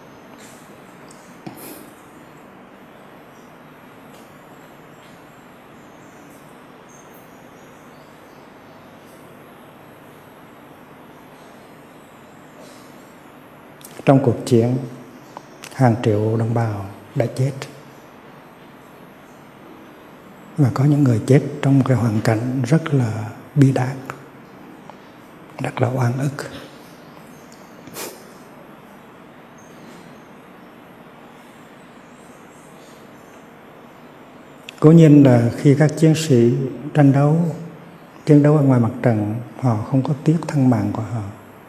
Trong cuộc chiến, hàng triệu đồng bào đã chết. Và có những người chết trong một cái hoàn cảnh rất là bi đát, rất là oan ức. Cố nhiên là khi các chiến sĩ chiến đấu ở ngoài mặt trận, họ không có tiếc thân mạng của họ.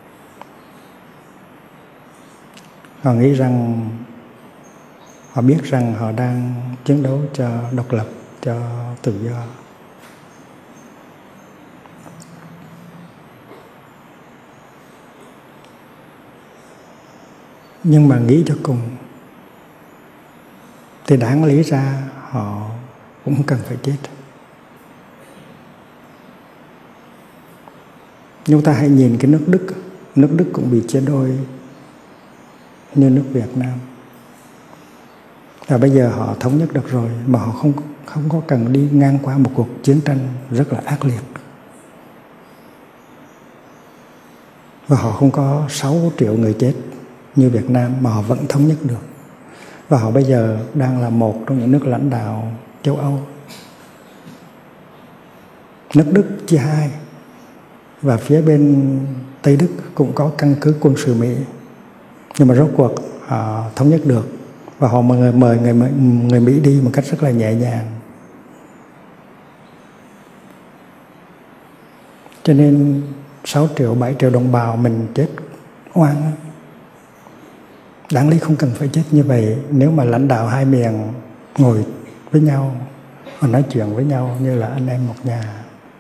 Họ nghĩ rằng, họ biết rằng họ đang chiến đấu cho độc lập, cho tự do. Nhưng mà nghĩ cho cùng thì đáng lý ra họ cũng không cần phải chết. Chúng ta hãy nhìn cái nước Đức cũng bị chia đôi như nước Việt Nam. Và bây giờ họ thống nhất được rồi, mà họ không có cần đi ngang qua một cuộc chiến tranh rất là ác liệt. Và họ không có 6 triệu người chết như Việt Nam, mà họ vẫn thống nhất được. Và họ bây giờ đang là một trong những nước lãnh đạo châu Âu. Nước Đức chia hai, và phía bên Tây Đức cũng có căn cứ quân sự Mỹ. Nhưng mà rốt cuộc họ thống nhất được, và họ mời người Mỹ đi một cách rất là nhẹ nhàng. Cho nên 6 triệu, 7 triệu đồng bào mình chết oan. Đáng lý không cần phải chết như vậy nếu mà lãnh đạo hai miền ngồi với nhau và nói chuyện với nhau như là anh em một nhà.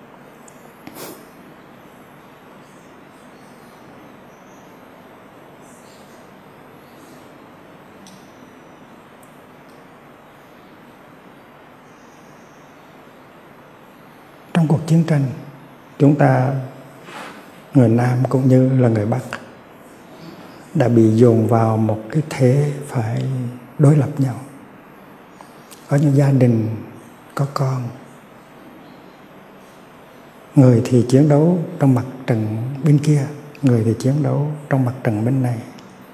Trong cuộc chiến tranh, chúng ta, người Nam cũng như là người Bắc, đã bị dồn vào một cái thế phải đối lập nhau. Có những gia đình có con, người thì chiến đấu trong mặt trận bên kia, người thì chiến đấu trong mặt trận bên này.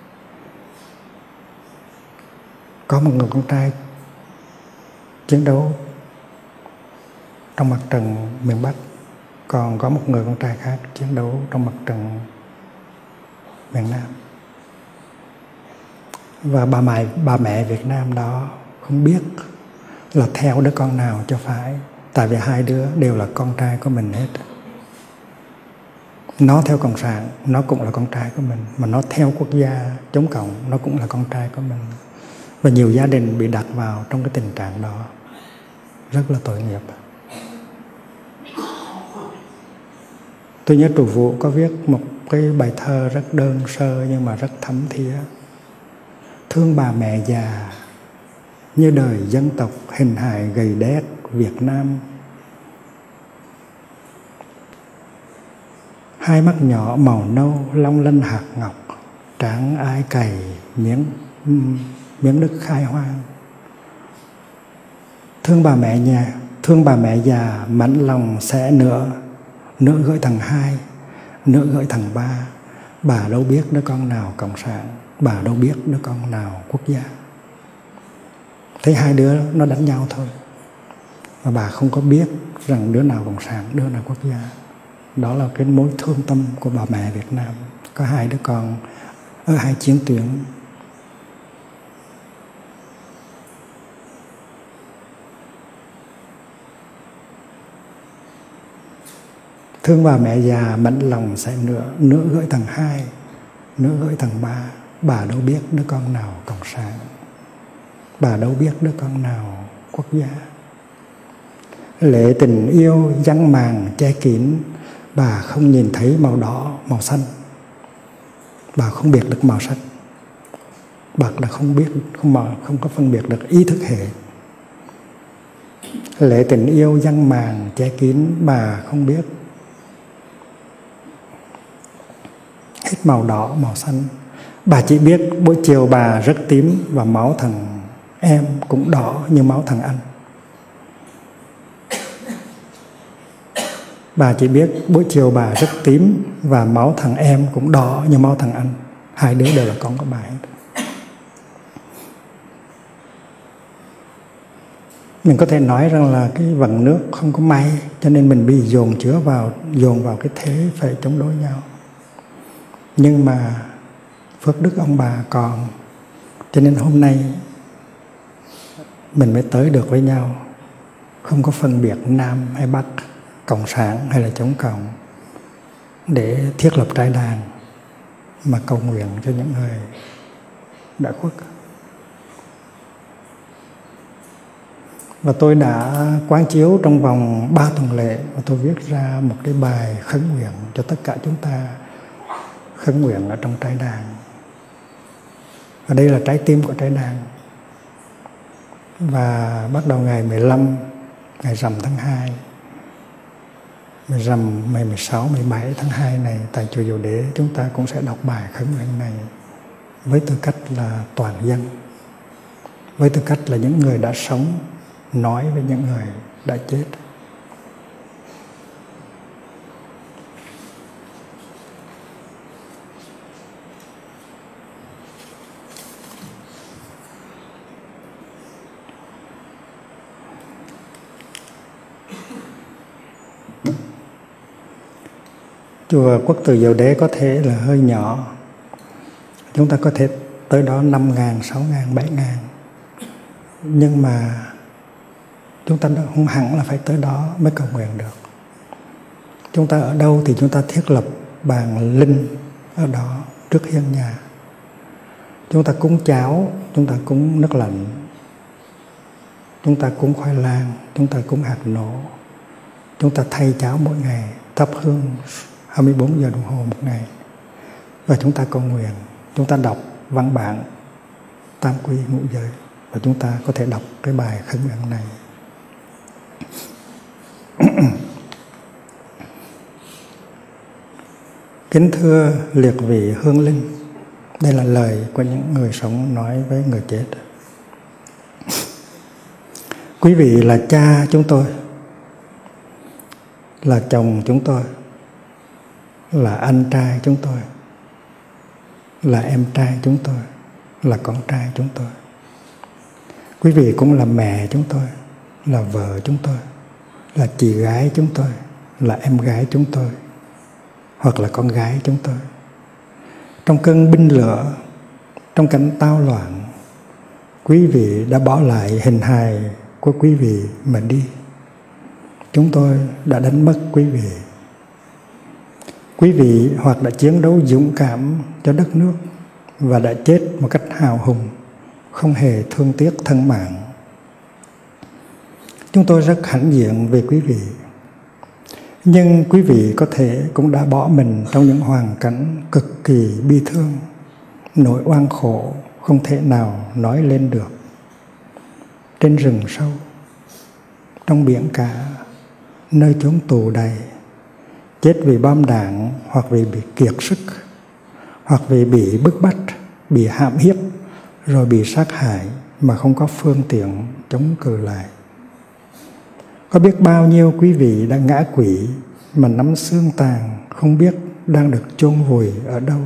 Có một người con trai chiến đấu trong mặt trận miền Bắc, còn có một người con trai khác chiến đấu trong mặt trận miền Nam. Và bà mẹ Việt Nam đó không biết là theo đứa con nào cho phải, tại vì hai đứa đều là con trai của mình hết. Nó theo Cộng sản, nó cũng là con trai của mình, mà nó theo quốc gia chống cộng, nó cũng là con trai của mình. Và nhiều gia đình bị đặt vào trong cái tình trạng đó, rất là tội nghiệp. Tôi nhớ Trụ Vũ có viết một cái bài thơ rất đơn sơ nhưng mà rất thấm thía. Thương bà mẹ già như đời dân tộc hình hài gầy đét Việt Nam. Hai mắt nhỏ màu nâu long lanh hạt ngọc, tráng ai cày miếng đất khai hoang. Thương bà mẹ già mẫn lòng sẽ nữa gửi thằng 2, nữa gửi thằng 3. Bà đâu biết đứa con nào cộng sản, bà đâu biết đứa con nào quốc gia. Thấy hai đứa nó đánh nhau thôi, mà bà không có biết rằng đứa nào cộng sản, đứa nào quốc gia. Đó là cái mối thương tâm của bà mẹ Việt Nam. Có hai đứa con ở hai chiến tuyến. Thương bà mẹ già mẫn lòng sẽ nữa gửi thằng 2, nữa gửi thằng 3. Bà đâu biết đứa con nào cộng sản, bà đâu biết đứa con nào quốc gia. Lệ tình yêu giăng màn che kín, bà không nhìn thấy màu đỏ, màu xanh. Bà không biệt được màu sắc. Bà là không có phân biệt được ý thức hệ. Lệ tình yêu giăng màn che kín, bà không biết hết màu đỏ, màu xanh. Bà chỉ biết buổi chiều bà rất tím và máu thằng em cũng đỏ như máu thằng anh. Bà chỉ biết buổi chiều bà rất tím và máu thằng em cũng đỏ như máu thằng anh. Hai đứa đều là con của bà hết. Mình có thể nói rằng là cái vận nước không có may, cho nên mình bị dồn vào cái thế phải chống đối nhau. Nhưng mà phước đức ông bà còn, cho nên hôm nay mình mới tới được với nhau. không có phân biệt Nam hay Bắc, Cộng sản hay là chống Cộng, để thiết lập trái đàn mà cầu nguyện cho những người đã khuất. Và tôi đã quán chiếu trong vòng 3 tuần lễ, và tôi viết ra một cái bài khấn nguyện cho tất cả chúng ta khấn nguyện ở trong trái đàn. Và đây là trái tim của trái đàn. Và bắt đầu ngày 15, ngày rằm tháng 2, ngày rằm ngày 16, 17 tháng 2 này tại chùa Dầu Đế, chúng ta cũng sẽ đọc bài khấn nguyện này với tư cách là toàn dân, với tư cách là những người đã sống, nói với những người đã chết. Chùa Quốc Tử Dầu Đế có thể là hơi nhỏ, chúng ta có thể tới đó 5.000, 6.000, 7.000, nhưng mà chúng ta không hẳn là phải tới đó mới cầu nguyện được. Chúng ta ở đâu thì chúng ta thiết lập bàn linh ở đó trước hiên nhà. Chúng ta cúng cháo, chúng ta cúng nước lạnh, chúng ta cúng khoai lang, chúng ta cúng hạt nổ, chúng ta thay cháo mỗi ngày, thắp hương 24 giờ đồng hồ một ngày. Và chúng ta cầu nguyện, chúng ta đọc văn bản tam quy ngũ giới, và chúng ta có thể đọc cái bài khấn nguyện này. Kính thưa liệt vị hương linh, đây là lời của những người sống nói với người chết. Quý vị là cha chúng tôi, là chồng chúng tôi, là anh trai chúng tôi, là em trai chúng tôi, là con trai chúng tôi. Quý vị cũng là mẹ chúng tôi, là vợ chúng tôi, là chị gái chúng tôi, là em gái chúng tôi, hoặc là con gái chúng tôi. Trong cơn binh lửa, trong cảnh tao loạn, quý vị đã bỏ lại hình hài của quý vị mà đi. Chúng tôi đã đánh mất quý vị. Quý vị hoặc đã chiến đấu dũng cảm cho đất nước và đã chết một cách hào hùng, không hề thương tiếc thân mạng. Chúng tôi rất hãnh diện về quý vị. Nhưng quý vị có thể cũng đã bỏ mình trong những hoàn cảnh cực kỳ bi thương, nỗi oan khổ không thể nào nói lên được. Trên rừng sâu, trong biển cả, nơi chốn tù đầy, chết vì bom đạn, hoặc vì bị kiệt sức, hoặc vì bị bức bách, bị hãm hiếp, rồi bị sát hại mà không có phương tiện chống cự lại. Có biết bao nhiêu quý vị đã ngã quỵ mà nắm xương tàn, không biết đang được chôn vùi ở đâu.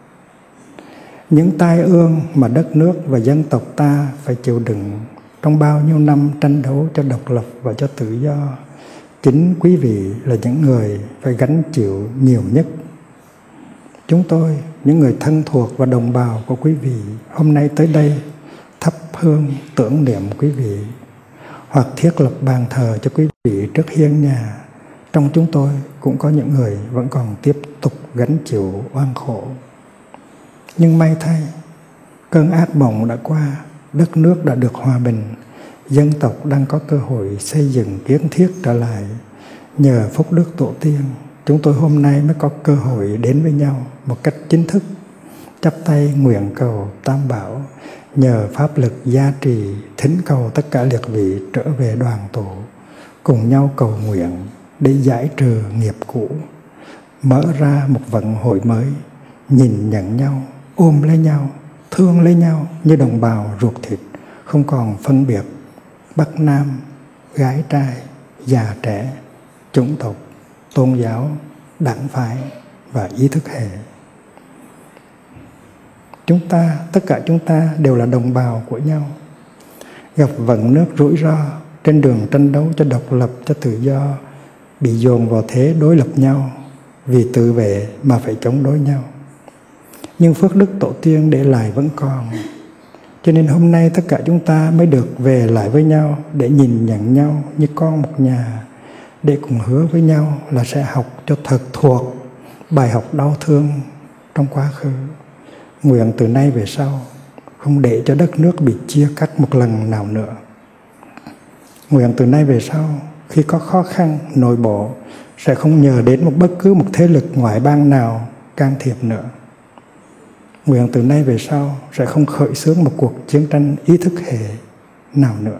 Những tai ương mà đất nước và dân tộc ta phải chịu đựng trong bao nhiêu năm tranh đấu cho độc lập và cho tự do, chính quý vị là những người phải gánh chịu nhiều nhất. Chúng tôi, những người thân thuộc và đồng bào của quý vị, hôm nay tới đây thắp hương tưởng niệm quý vị, hoặc thiết lập bàn thờ cho quý vị trước hiên nhà. Trong chúng tôi cũng có những người vẫn còn tiếp tục gánh chịu oan khổ. Nhưng may thay, cơn ác mộng đã qua, đất nước đã được hòa bình, dân tộc đang có cơ hội xây dựng kiến thiết trở lại. Nhờ phúc đức tổ tiên, chúng tôi hôm nay mới có cơ hội đến với nhau một cách chính thức, chắp tay nguyện cầu Tam Bảo, nhờ pháp lực gia trì, thỉnh cầu tất cả liệt vị trở về đoàn tụ, cùng nhau cầu nguyện để giải trừ nghiệp cũ, mở ra một vận hội mới, nhìn nhận nhau, ôm lấy nhau, thương lấy nhau như đồng bào ruột thịt, không còn phân biệt Bắc Nam, gái trai, già trẻ, chủng tộc, tôn giáo, đảng phái và ý thức hệ. Chúng ta, tất cả chúng ta đều là đồng bào của nhau, gặp vận nước rủi ro trên đường tranh đấu cho độc lập, cho tự do, bị dồn vào thế đối lập nhau, vì tự vệ mà phải chống đối nhau. Nhưng phước đức tổ tiên để lại vẫn còn. Cho nên hôm nay tất cả chúng ta mới được về lại với nhau để nhìn nhận nhau như con một nhà, để cùng hứa với nhau là sẽ học cho thật thuộc bài học đau thương trong quá khứ. Nguyện từ nay về sau không để cho đất nước bị chia cắt một lần nào nữa. Nguyện từ nay về sau khi có khó khăn nội bộ sẽ không nhờ đến bất cứ một thế lực ngoại bang nào can thiệp nữa. Nguyện từ nay về sau sẽ không khởi xướng một cuộc chiến tranh ý thức hệ nào nữa.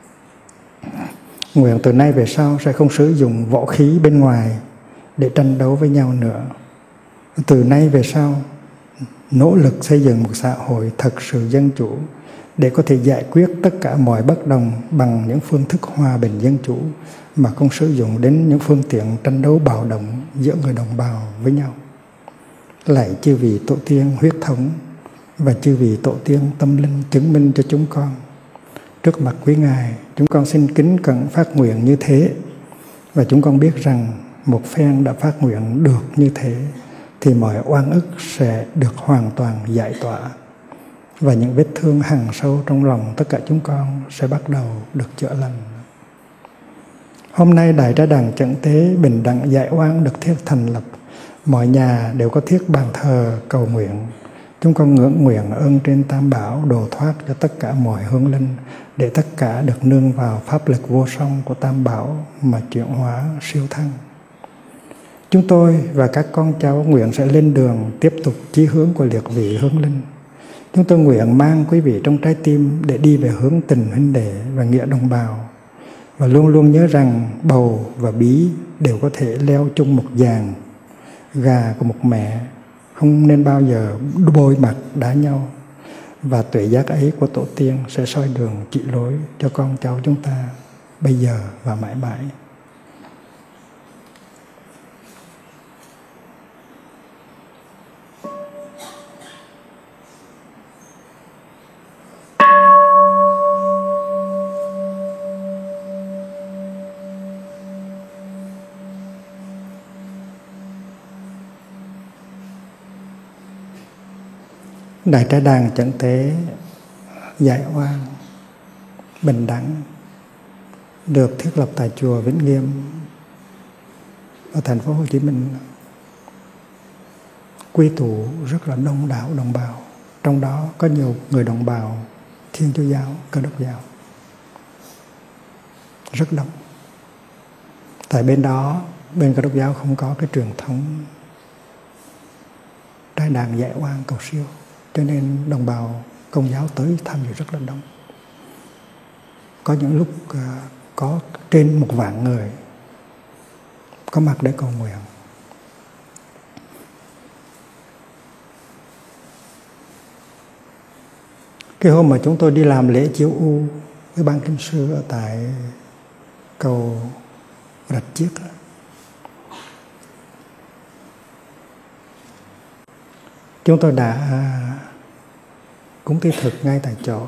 Nguyện từ nay về sau sẽ không sử dụng võ khí bên ngoài để tranh đấu với nhau nữa. Từ nay về sau nỗ lực xây dựng một xã hội thật sự dân chủ để có thể giải quyết tất cả mọi bất đồng bằng những phương thức hòa bình dân chủ mà không sử dụng đến những phương tiện tranh đấu bạo động giữa người đồng bào với nhau. Lạy chư vị tổ tiên huyết thống và chư vị tổ tiên tâm linh chứng minh cho chúng con. Trước mặt quý Ngài, chúng con xin kính cẩn phát nguyện như thế, và chúng con biết rằng một phen đã phát nguyện được như thế thì mọi oan ức sẽ được hoàn toàn giải tỏa, và những vết thương hằn sâu trong lòng tất cả chúng con sẽ bắt đầu được chữa lành. Hôm nay Đại Trái Đàn Chẩn Tế Bình Đẳng Giải Oan được thiết thành lập. Mọi nhà đều có thiết bàn thờ cầu nguyện. Chúng con ngưỡng nguyện ơn trên Tam Bảo độ thoát cho tất cả mọi hương linh, để tất cả được nương vào pháp lực vô song của Tam Bảo mà chuyển hóa siêu thăng. Chúng tôi và các con cháu nguyện sẽ lên đường tiếp tục chí hướng của liệt vị hương linh. Chúng tôi nguyện mang quý vị trong trái tim để đi về hướng tình huynh đệ và nghĩa đồng bào, và luôn luôn nhớ rằng bầu và bí đều có thể leo chung một giàn, gà của một mẹ không nên bao giờ bôi mặt đá nhau, và tuệ giác ấy của tổ tiên sẽ soi đường chỉ lối cho con cháu chúng ta bây giờ và mãi mãi. Đại Trái Đàn Chẩn Tế Giải Oan Bình Đẳng được thiết lập tại chùa Vĩnh Nghiêm ở thành phố Hồ Chí Minh, quy tụ rất là đông đảo đồng bào, trong đó có nhiều người đồng bào Thiên Chúa giáo, Cơ Đốc giáo, rất đông. Tại bên đó, bên Cơ Đốc giáo không có cái truyền thống trái đàn giải oan cầu siêu, cho nên đồng bào Công giáo tới tham dự rất là đông. Có những lúc có trên 1.000 người có mặt để cầu nguyện. Cái hôm mà chúng tôi đi làm lễ chiếu U với ban kinh sư ở tại cầu Rạch Chiếc, chúng tôi đã cúng tế thực ngay tại chỗ,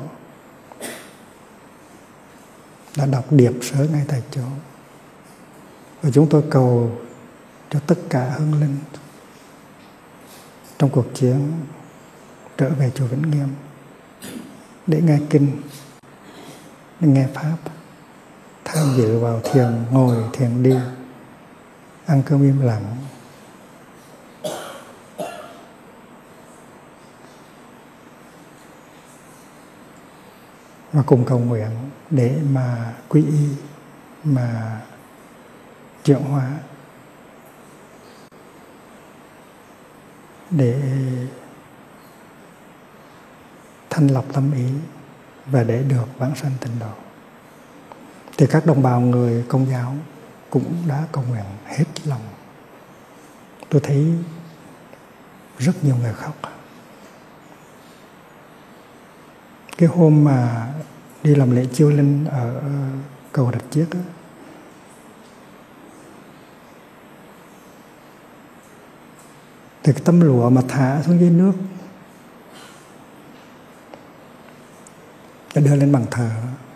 đã đọc điệp sớ ngay tại chỗ, và chúng tôi cầu cho tất cả hương linh trong cuộc chiến trở về chùa Vĩnh Nghiêm để nghe kinh, để nghe pháp, tham dự vào thiền ngồi, thiền đi, ăn cơm im lặng, và cùng cầu nguyện để mà quy y, mà chuyển hóa, để thanh lọc tâm ý và để được vãng sanh tịnh độ. Thì các đồng bào người Công giáo cũng đã cầu nguyện hết lòng. Tôi thấy rất nhiều người khóc. Cái hôm mà đi làm lễ chiêu linh ở cầu Rạch Chiếc á, thì cái tấm lụa mà thả xuống dưới nước đã đưa lên bàn thờ,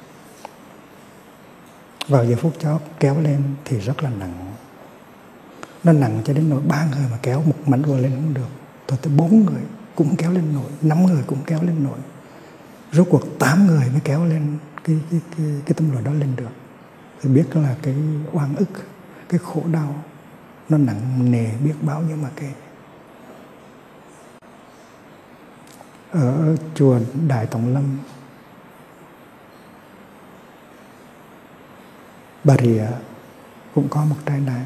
vào giờ phút chót kéo lên thì rất là nặng. Nó nặng cho đến nỗi 3 người mà kéo một mảnh lụa lên không được. Tôi tới 4 người cũng kéo lên nổi, 5 người cũng kéo lên nổi. Rốt cuộc 8 người mới kéo lên cái tấm lụa đó lên được. Thì biết là cái oan ức, cái khổ đau nó nặng nề biết bao nhiêu mà kể. Ở chùa Đại Tòng Lâm, Bà Rịa cũng có một trai đàn.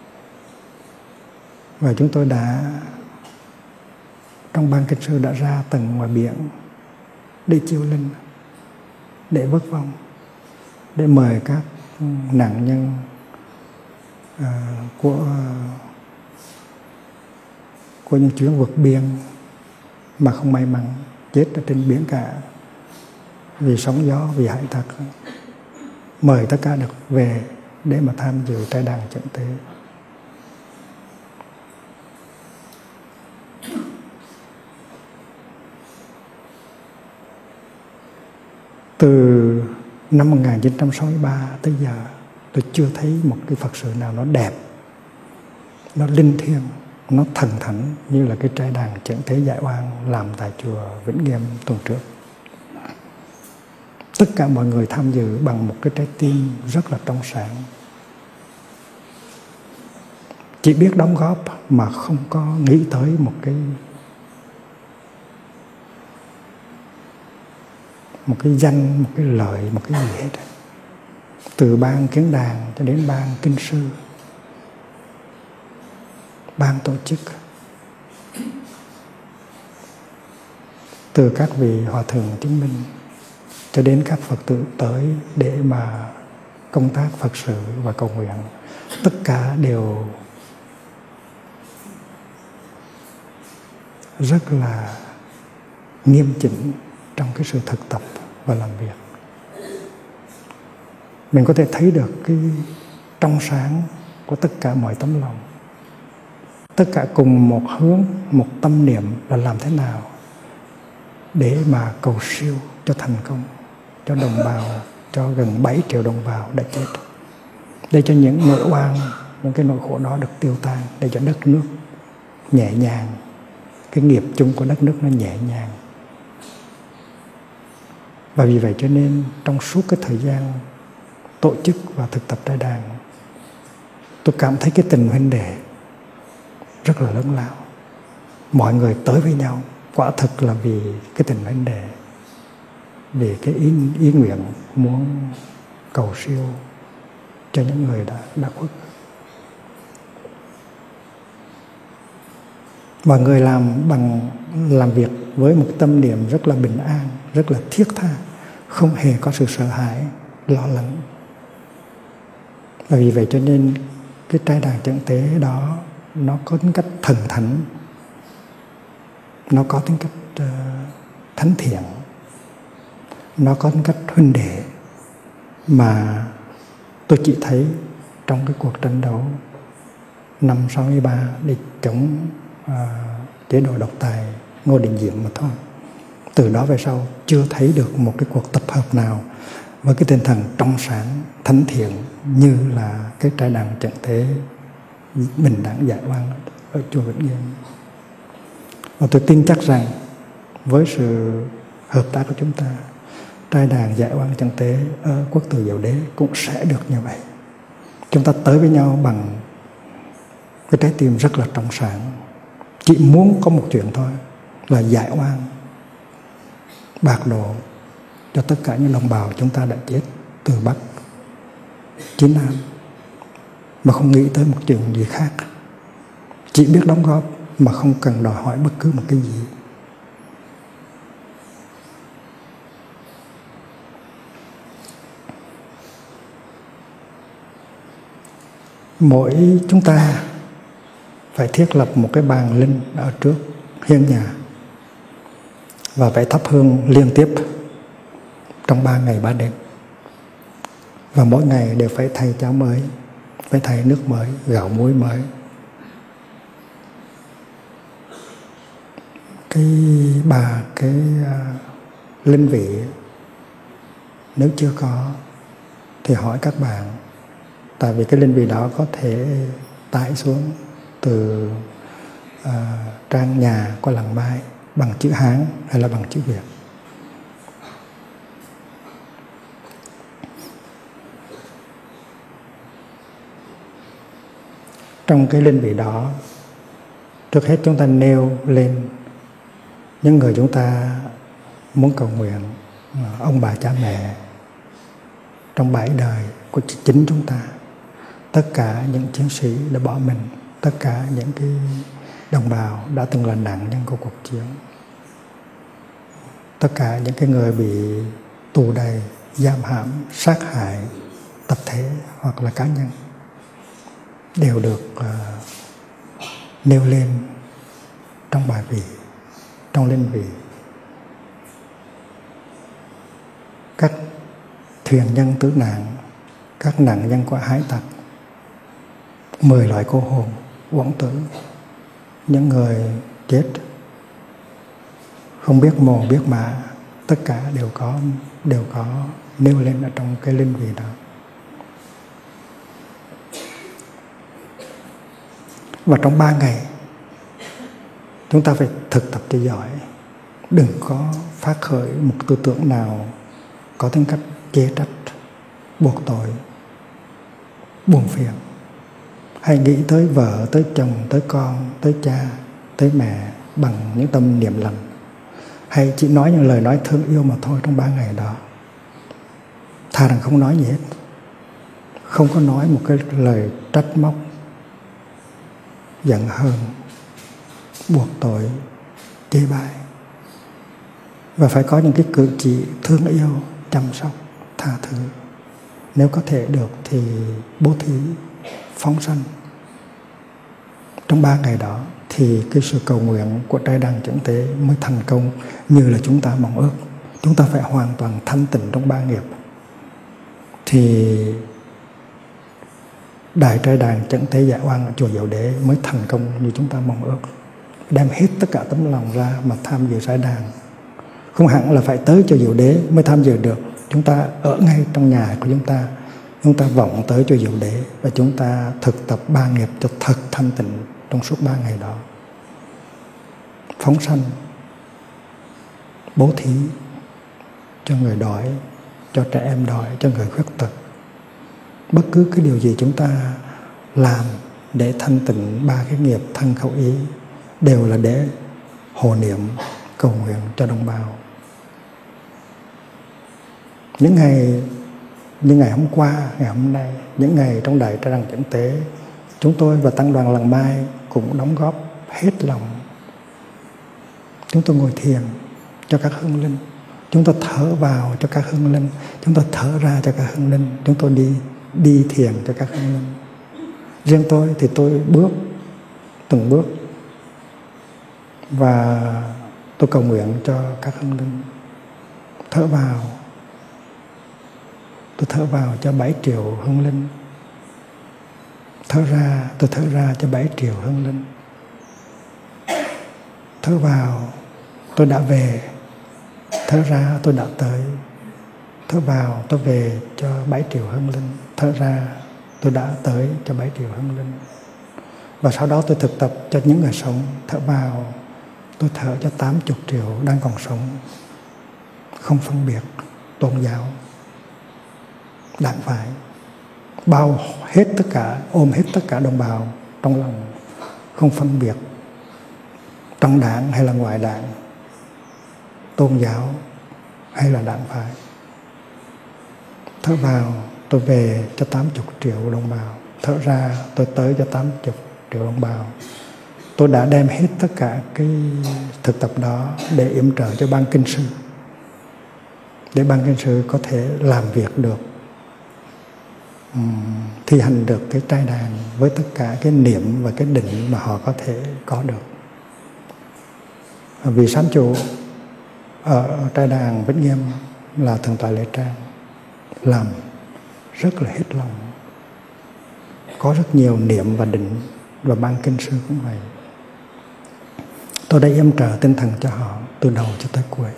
Và chúng tôi đã, trong ban kinh sư đã ra tầng ngoài biển để chiêu linh, để vất vong, để mời các nạn nhân của những chuyến vượt biên mà không may mắn chết ở trên biển cả vì sóng gió, vì hải tặc, mời tất cả được về để mà tham dự trai đàn trận tế. Từ năm 1963 tới giờ, tôi chưa thấy một cái Phật sự nào nó đẹp, nó linh thiêng, nó thần thánh như là cái trai đàn trận tế giải oan làm tại chùa Vĩnh Nghiêm tuần trước. Tất cả mọi người tham dự bằng một cái trái tim rất là trong sáng, chỉ biết đóng góp mà không có nghĩ tới một cái danh, một cái lợi, một cái gì hết. Từ ban kiến đàn cho đến ban kinh sư, ban tổ chức, từ các vị hòa thượng chứng minh cho đến các Phật tử tới để mà công tác Phật sự và cầu nguyện, tất cả đều rất là nghiêm chỉnh trong cái sự thực tập và làm việc. Mình có thể thấy được cái trong sáng của tất cả mọi tấm lòng, tất cả cùng một hướng, một tâm niệm là làm thế nào để mà cầu siêu cho thành công, cho đồng bào, cho gần 7 triệu đồng bào đã chết, để cho những nỗi oan, những cái nỗi khổ đó được tiêu tan, để cho đất nước nhẹ nhàng, cái nghiệp chung của đất nước nó nhẹ nhàng. Và vì vậy cho nên trong suốt cái thời gian tổ chức và thực tập trai đàn, tôi cảm thấy cái tình huynh đệ rất là lớn lao. Mọi người tới với nhau quả thực là vì cái tình huynh đệ, vì cái ý nguyện muốn cầu siêu cho những người đã khuất. Mọi người làm việc với một tâm niệm rất là bình an, rất là thiết tha, không hề có sự sợ hãi, lo lắng. Và vì vậy cho nên cái trai đàn trận tế đó nó có tính cách thần thánh, nó có tính cách thánh thiện, nó có tính cách huynh đệ mà tôi chỉ thấy trong cái cuộc tranh đấu năm 63 để chống chế độ độc tài Ngô Đình Diệm mà thôi. Từ đó về sau chưa thấy được một cái cuộc tập hợp nào với cái tinh thần trong sáng, thánh thiện như là cái trai đàn trận tế bình đẳng giải oan ở chùa Vĩnh Nghiêm. Và tôi tin chắc rằng với sự hợp tác của chúng ta, trai đàn giải oan trận tế ở Quốc Tử Giám Đế cũng sẽ được như vậy. Chúng ta tới với nhau bằng cái trái tim rất là trong sáng, chỉ muốn có một chuyện thôi là giải oan, bạc độ cho tất cả những đồng bào chúng ta đã chết từ Bắc chí Nam, mà không nghĩ tới một chuyện gì khác, chỉ biết đóng góp mà không cần đòi hỏi bất cứ một cái gì. Mỗi chúng ta phải thiết lập một cái bàn linh ở trước hiên nhà và phải thắp hương liên tiếp trong 3 ngày 3 đêm. Và mỗi ngày đều phải thay cháo mới, phải thay nước mới, gạo muối mới. Cái linh vị nếu chưa có thì hỏi các bạn, tại vì cái linh vị đó có thể tải xuống từ trang nhà qua Làng Mai bằng chữ Hán hay là bằng chữ Việt. trong cái linh vị đó, trước hết chúng ta nêu lên những người chúng ta muốn cầu nguyện, ông bà cha mẹ trong 7 đời của chính chúng ta, tất cả những chiến sĩ đã bỏ mình, tất cả những cái đồng bào đã từng là nạn nhân của cuộc chiến, tất cả những cái người bị tù đày, giam hãm, sát hại tập thể hoặc là cá nhân đều được nêu lên trong bài vị, trong linh vị. Các thuyền nhân tử nạn, các nạn nhân của hải tặc, 10 loại cô hồn uổng tử, những người chết không biết mồ biết mả, tất cả đều có nêu lên ở trong cái linh vị đó. Và trong 3 ngày chúng ta phải thực tập cho giỏi, đừng có phát khởi một tư tưởng nào có tính cách chê trách, buộc tội, buồn phiền. Hãy nghĩ tới vợ, tới chồng, tới con, tới cha, tới mẹ bằng những tâm niệm lành. Hãy chỉ nói những lời nói thương yêu mà thôi trong 3 ngày đó. Thà rằng không nói gì hết, không có nói một cái lời trách móc, giận hờn, buộc tội, chê bai. Và phải có những cái cử chỉ thương yêu, chăm sóc, tha thứ. Nếu có thể được thì bố thí, phóng sanh. Trong 3 ngày đó thì cái sự cầu nguyện của trai đàn chứng tế mới thành công như là chúng ta mong ước. Chúng ta phải hoàn toàn thanh tịnh trong 3 nghiệp thì đại trai đàn chứng tế giải oan ở chùa Diệu Đế mới thành công như chúng ta mong ước. Đem hết tất cả tấm lòng ra mà tham dự trai đàn. Không hẳn là phải tới chùa Diệu Đế mới tham dự được. Chúng ta ở ngay trong nhà của chúng ta vọng tới chùa Diệu Đế và chúng ta thực tập 3 nghiệp cho thật thanh tịnh trong suốt 3 ngày đó. Phóng sanh, bố thí cho người đói, cho trẻ em đói, cho người khuyết tật. Bất cứ cái điều gì chúng ta làm để thanh tịnh 3 cái nghiệp thân khẩu ý đều là để hộ niệm, cầu nguyện cho đồng bào. Những ngày như ngày hôm qua, ngày hôm nay, những ngày trong đại trai đàn chứng tế, chúng tôi và tăng đoàn Làng Mai cũng đóng góp hết lòng. Chúng tôi ngồi thiền cho các hương linh, chúng tôi thở vào cho các hương linh, chúng tôi thở ra cho các hương linh, chúng tôi đi thiền cho các hương linh. Riêng tôi thì tôi bước từng bước và tôi cầu nguyện cho các hương linh. Thở vào, tôi thở vào cho 7 triệu hương linh. Thở ra, tôi thở ra cho 7 triệu hương linh. Thở vào, tôi đã về. Thở ra, tôi đã tới. Thở vào, tôi về cho 7 triệu hương linh. Thở ra, tôi đã tới cho 7 triệu hương linh. Và sau đó tôi thực tập cho những người sống. Thở vào, tôi thở cho 80 triệu đang còn sống, không phân biệt tôn giáo, đảng phái, bao hết tất cả, ôm hết tất cả đồng bào trong lòng, không phân biệt trong đảng hay là ngoài đảng, tôn giáo hay là đảng phái. Thở vào, tôi về cho 80 triệu đồng bào. Thở ra, tôi tới cho 80 triệu đồng bào. Tôi đã đem hết tất cả cái thực tập đó để yểm trợ cho ban kinh sư, để ban kinh sư có thể làm việc được, thi hành được cái trai đàn với tất cả cái niệm và cái định mà họ có thể có được. Vì sám chủ ở trai đàn Vĩnh Nghiêm là Thượng tọa Lệ Trang làm rất là hết lòng, có rất nhiều niệm và định, và ban kinh sư cũng vậy. Tôi đã yểm trợ tinh thần cho họ từ đầu cho tới cuối.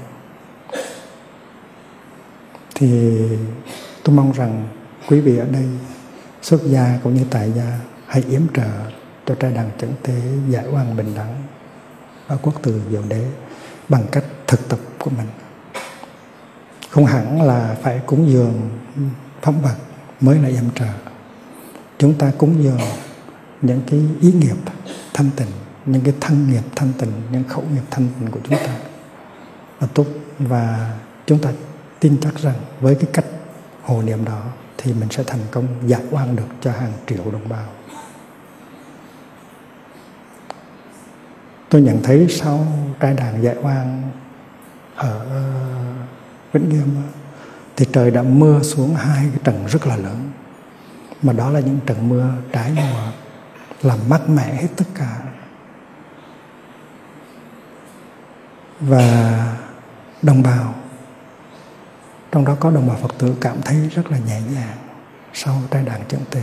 Thì tôi mong rằng quý vị ở đây, xuất gia cũng như tại gia, hãy yểm trợ cho trai đàn chứng tế giải oan bình đẳng ở quốc từ Diệu Đế bằng cách thực tập của mình. Không hẳn là phải cúng dường phẩm vật mới là yểm trợ. Chúng ta cúng dường những cái ý nghiệp thanh tịnh, những cái thân nghiệp thanh tịnh, những khẩu nghiệp thanh tịnh của chúng ta là tốt. Và chúng ta tin chắc rằng với cái cách hộ niệm đó thì mình sẽ thành công giải oan được cho hàng triệu đồng bào. Tôi nhận thấy sau trai đàn giải oan ở Vĩnh Nghiêm thì trời đã mưa xuống 2 cái trận rất là lớn, mà đó là những trận mưa trái mùa, làm mát mẻ hết tất cả. Và đồng bào, trong đó có đồng bào Phật tử, cảm thấy rất là nhẹ nhàng sau trai đàn chân tế.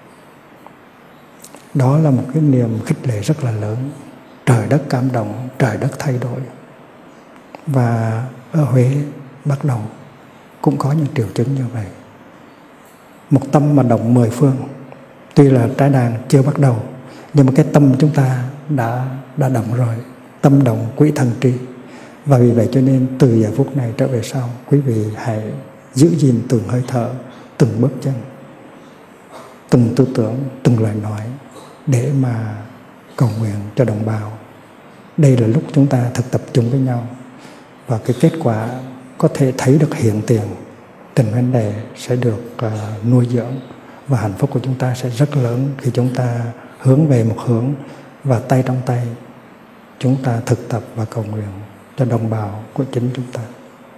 Đó là một cái niềm khích lệ rất là lớn. Trời đất cảm động, trời đất thay đổi. Và ở Huế bắt đầu cũng có những triệu chứng như vậy. Một tâm mà động 10 phương. Tuy là trai đàn chưa bắt đầu, nhưng mà cái tâm chúng ta đã động rồi. Tâm động quỹ thần tri. Và vì vậy cho nên từ giờ phút này trở về sau, quý vị hãy giữ gìn từng hơi thở, từng bước chân, từng tư tưởng, từng lời nói để mà cầu nguyện cho đồng bào. Đây là lúc chúng ta thực tập chung với nhau, và cái kết quả có thể thấy được hiện tiền, tình huynh đệ sẽ được nuôi dưỡng, và hạnh phúc của chúng ta sẽ rất lớn khi chúng ta hướng về một hướng, và tay trong tay chúng ta thực tập và cầu nguyện cho đồng bào của chính chúng ta.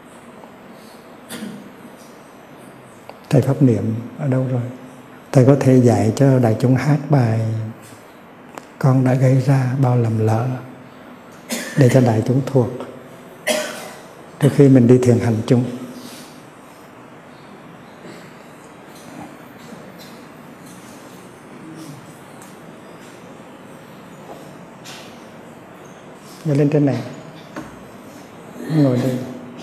Thầy Pháp Niệm ở đâu rồi? Thầy có thể dạy cho đại chúng hát bài Con đã gây ra bao lầm lỡ để cho đại chúng thuộc trước khi mình đi thiền hành chung. Ngồi lên trên này, ngồi đây,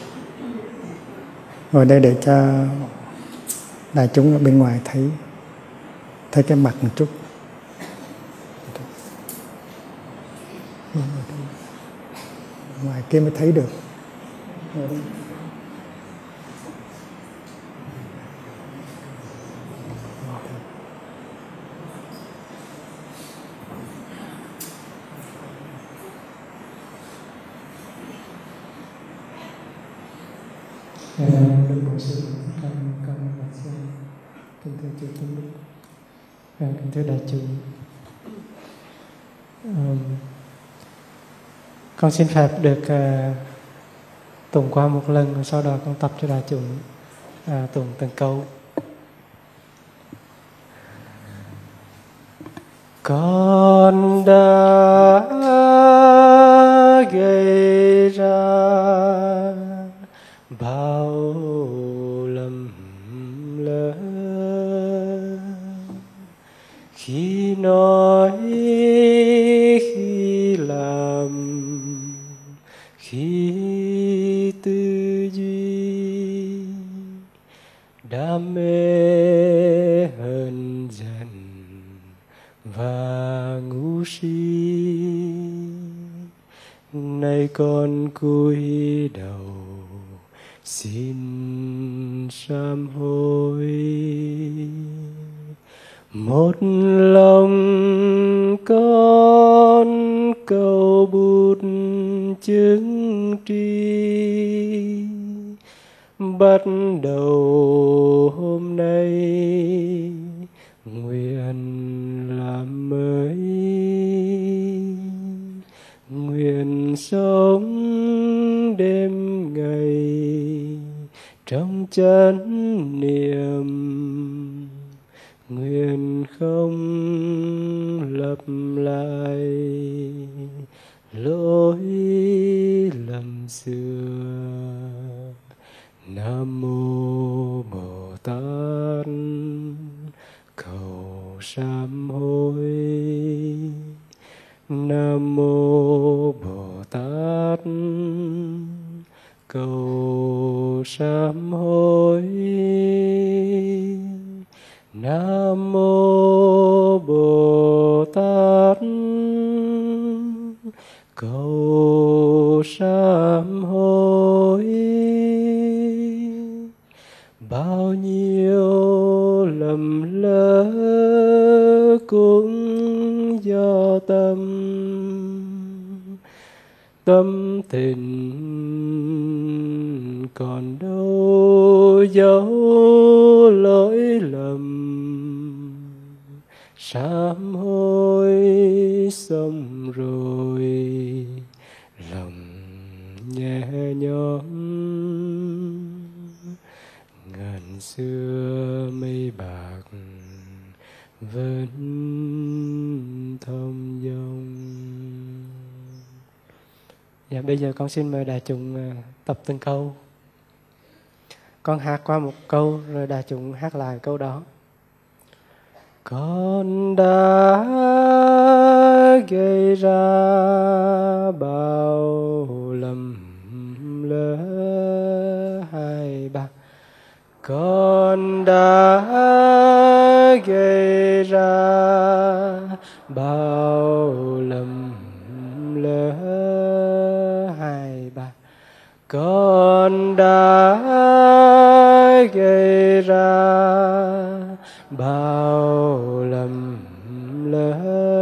ngồi đây để cho đại chúng ở bên ngoài thấy cái mặt một chút. Ngoài kia mới thấy được. Đức Bổn Sư con bạch sư, kính thưa chư tôn đức, kính thưa đại chúng, con xin phép được tụng qua một lần, sau đó con tập cho đại chúng tụng từng câu. Con đã gây ra bao lầm lỡ khi nói, khi làm, khi tư duy, đam mê hờn giận và ngu si. Nay con cúi đầu xin sám hối, một lòng con cầu bút chứng tri. Bắt đầu hôm nay nguyện làm mới, nguyện sống đêm ngày trong chánh niệm, nguyện không lặp lại lỗi lầm xưa. Nam mô Bồ Tát cầu sám hối. Nam mô Bồ Tát cầu sám hối. Nam mô Bồ Tát cầu sám hối. Bao nhiêu lầm lỡ cũng tâm tình, còn đâu dấu lỗi lầm. Sám hối xong rồi, lòng nhẹ nhõm. Ngàn xưa mây bạc vẫn thông dong. Dạ, bây giờ con xin mời đại chúng tập từng câu. Con hát qua một câu rồi đại chúng hát lại câu đó. Con đã gây ra bao lầm lỡ hai ba. Con đã gây ra bao lầm lỡ hai ba. Con đã gây ra bao lầm lỡ.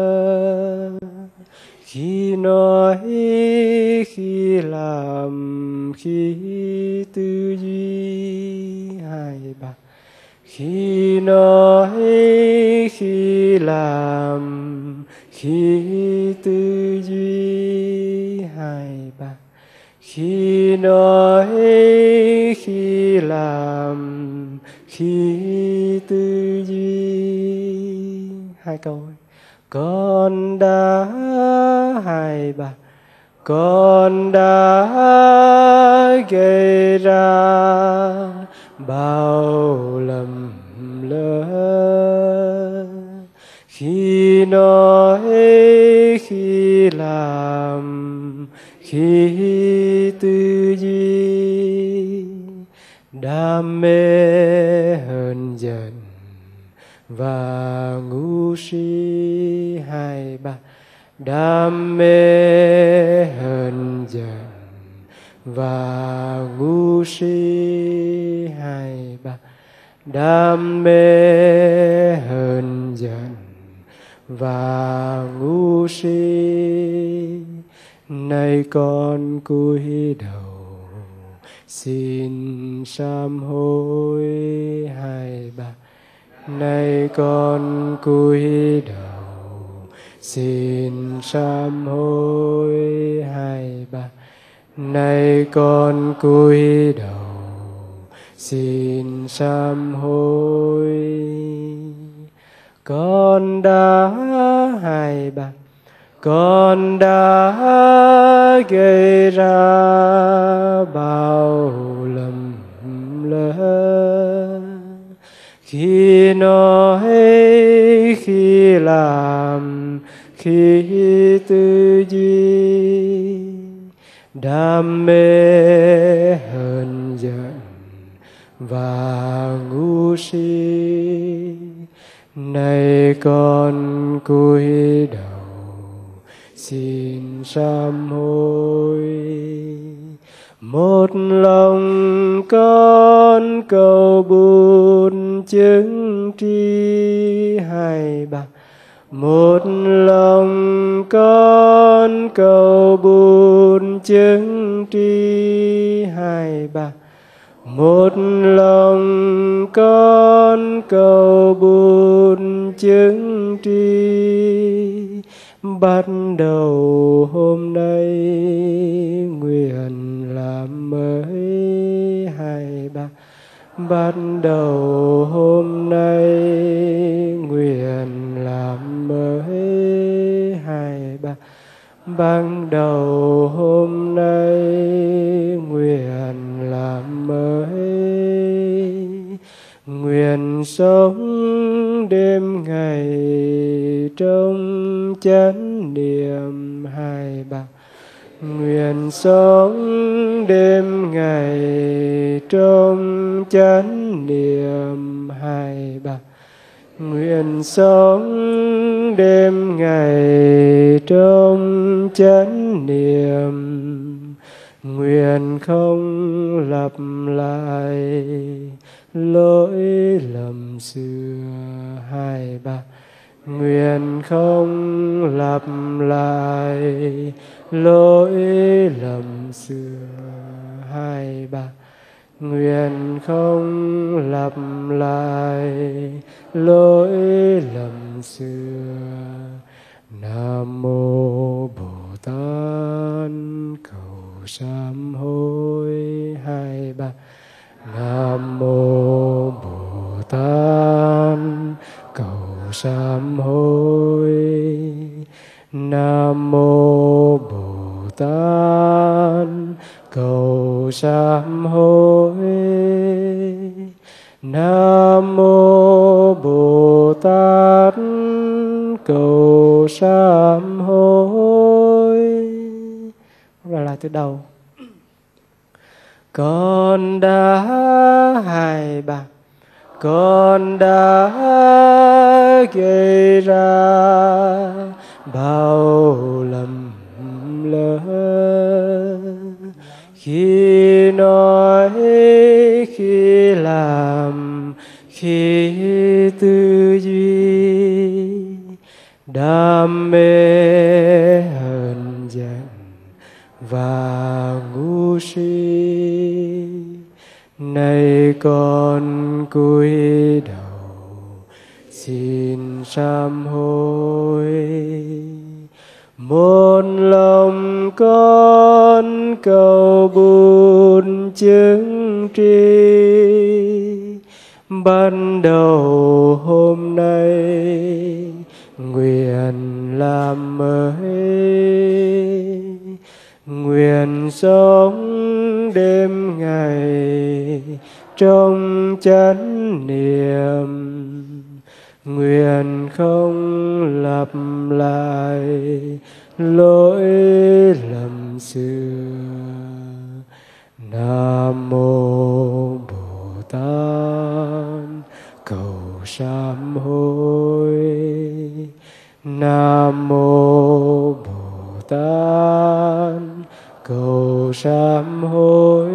Khi nói, khi làm, khi tư duy hai ba. Khi nói, khi làm, khi tư duy hai ba. Khi nói, khi làm, khi tư duy. Hai câu. Con đã hai ba. Con đã gây ra bao lầm lỡ. Khi nói, khi làm, khi tư duy. Đam mê hờn giận và ngu si hai ba. Đam mê hờn giận và ngu si hai ba. Đam mê hờn giận và ngu si. Nay con cúi đầu xin sám hối hai ba. Nay con cúi đầu xin sám hối hai ba. Nay con cúi đầu xin sám hối. Con đã hai ba. Con đã gây ra bao lầm lỡ. Khi nói, khi làm, khi tư duy. Đam mê hờn giận và ngu si. Nay con cúi đầu xin sám hối. Một lòng con cầu buồn chứng tri hai ba. Một lòng con cầu buồn chứng tri hai ba. Một lòng con cầu buồn chứng tri. Bắt đầu hôm nay nguyện làm mới hai ba. Bắt đầu hôm nay nguyện làm mới hai ba. Bắt đầu hôm nay nguyện làm mới. Nguyện sống đêm ngày trong chánh niệm hai ba. Nguyện sống đêm ngày trong chánh niệm hai ba. Nguyện sống đêm ngày trong chánh niệm. Nguyện không lặp lại lỗi lầm xưa hai ba. Nguyện không lặp lại lỗi lầm xưa. 2, 3. Nguyện không lặp lại lỗi lầm xưa. Nam mô Bồ Tát cầu sám hối. 2, 3. Nam mô Bồ Tát cầu sám hối. Nam mô Bồ Tát cầu sám hối. Nam mô Bồ Tát cầu sám hối. Lại từ đầu. Con đã 2, 3. Con đã gây ra bao lầm lỡ, khi nói, khi làm, khi tư duy, đam mê hờn giận và ngu si. Nay con cúi đầu xin sám hối. Một lòng con cầu bùn chứng tri, ban đầu hôm nay nguyện làm mới. Nguyện sống đêm ngày trong chánh niệm. Nguyện không lặp lại lỗi lầm xưa. Nam mô Bồ Tát cầu sám hối. Nam mô Bồ Tát cầu sám hối.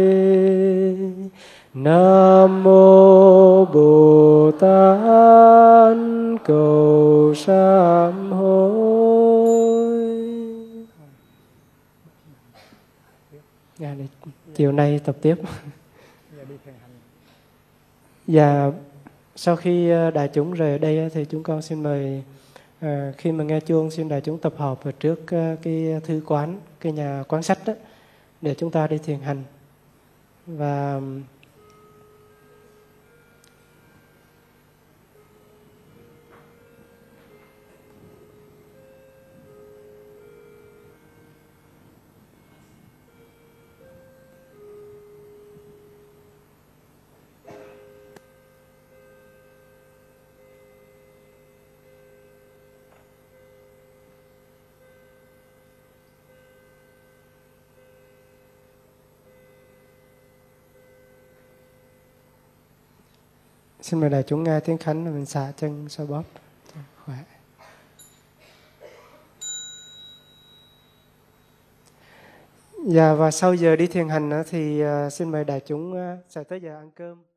Nam mô Bồ Tát cầu sám hối. Chiều nay tập tiếp. Và sau khi đại chúng rời đây thì chúng con xin mời, khi mà nghe chuông, xin đại chúng tập hợp ở trước cái thư quán, cái nhà quán sách đó, để chúng ta đi thiền hành. Và xin mời đại chúng nghe tiếng khánh, và mình xả chân xoa bóp khỏe. Và sau giờ đi thiền hành thì xin mời đại chúng sẽ tới giờ ăn cơm.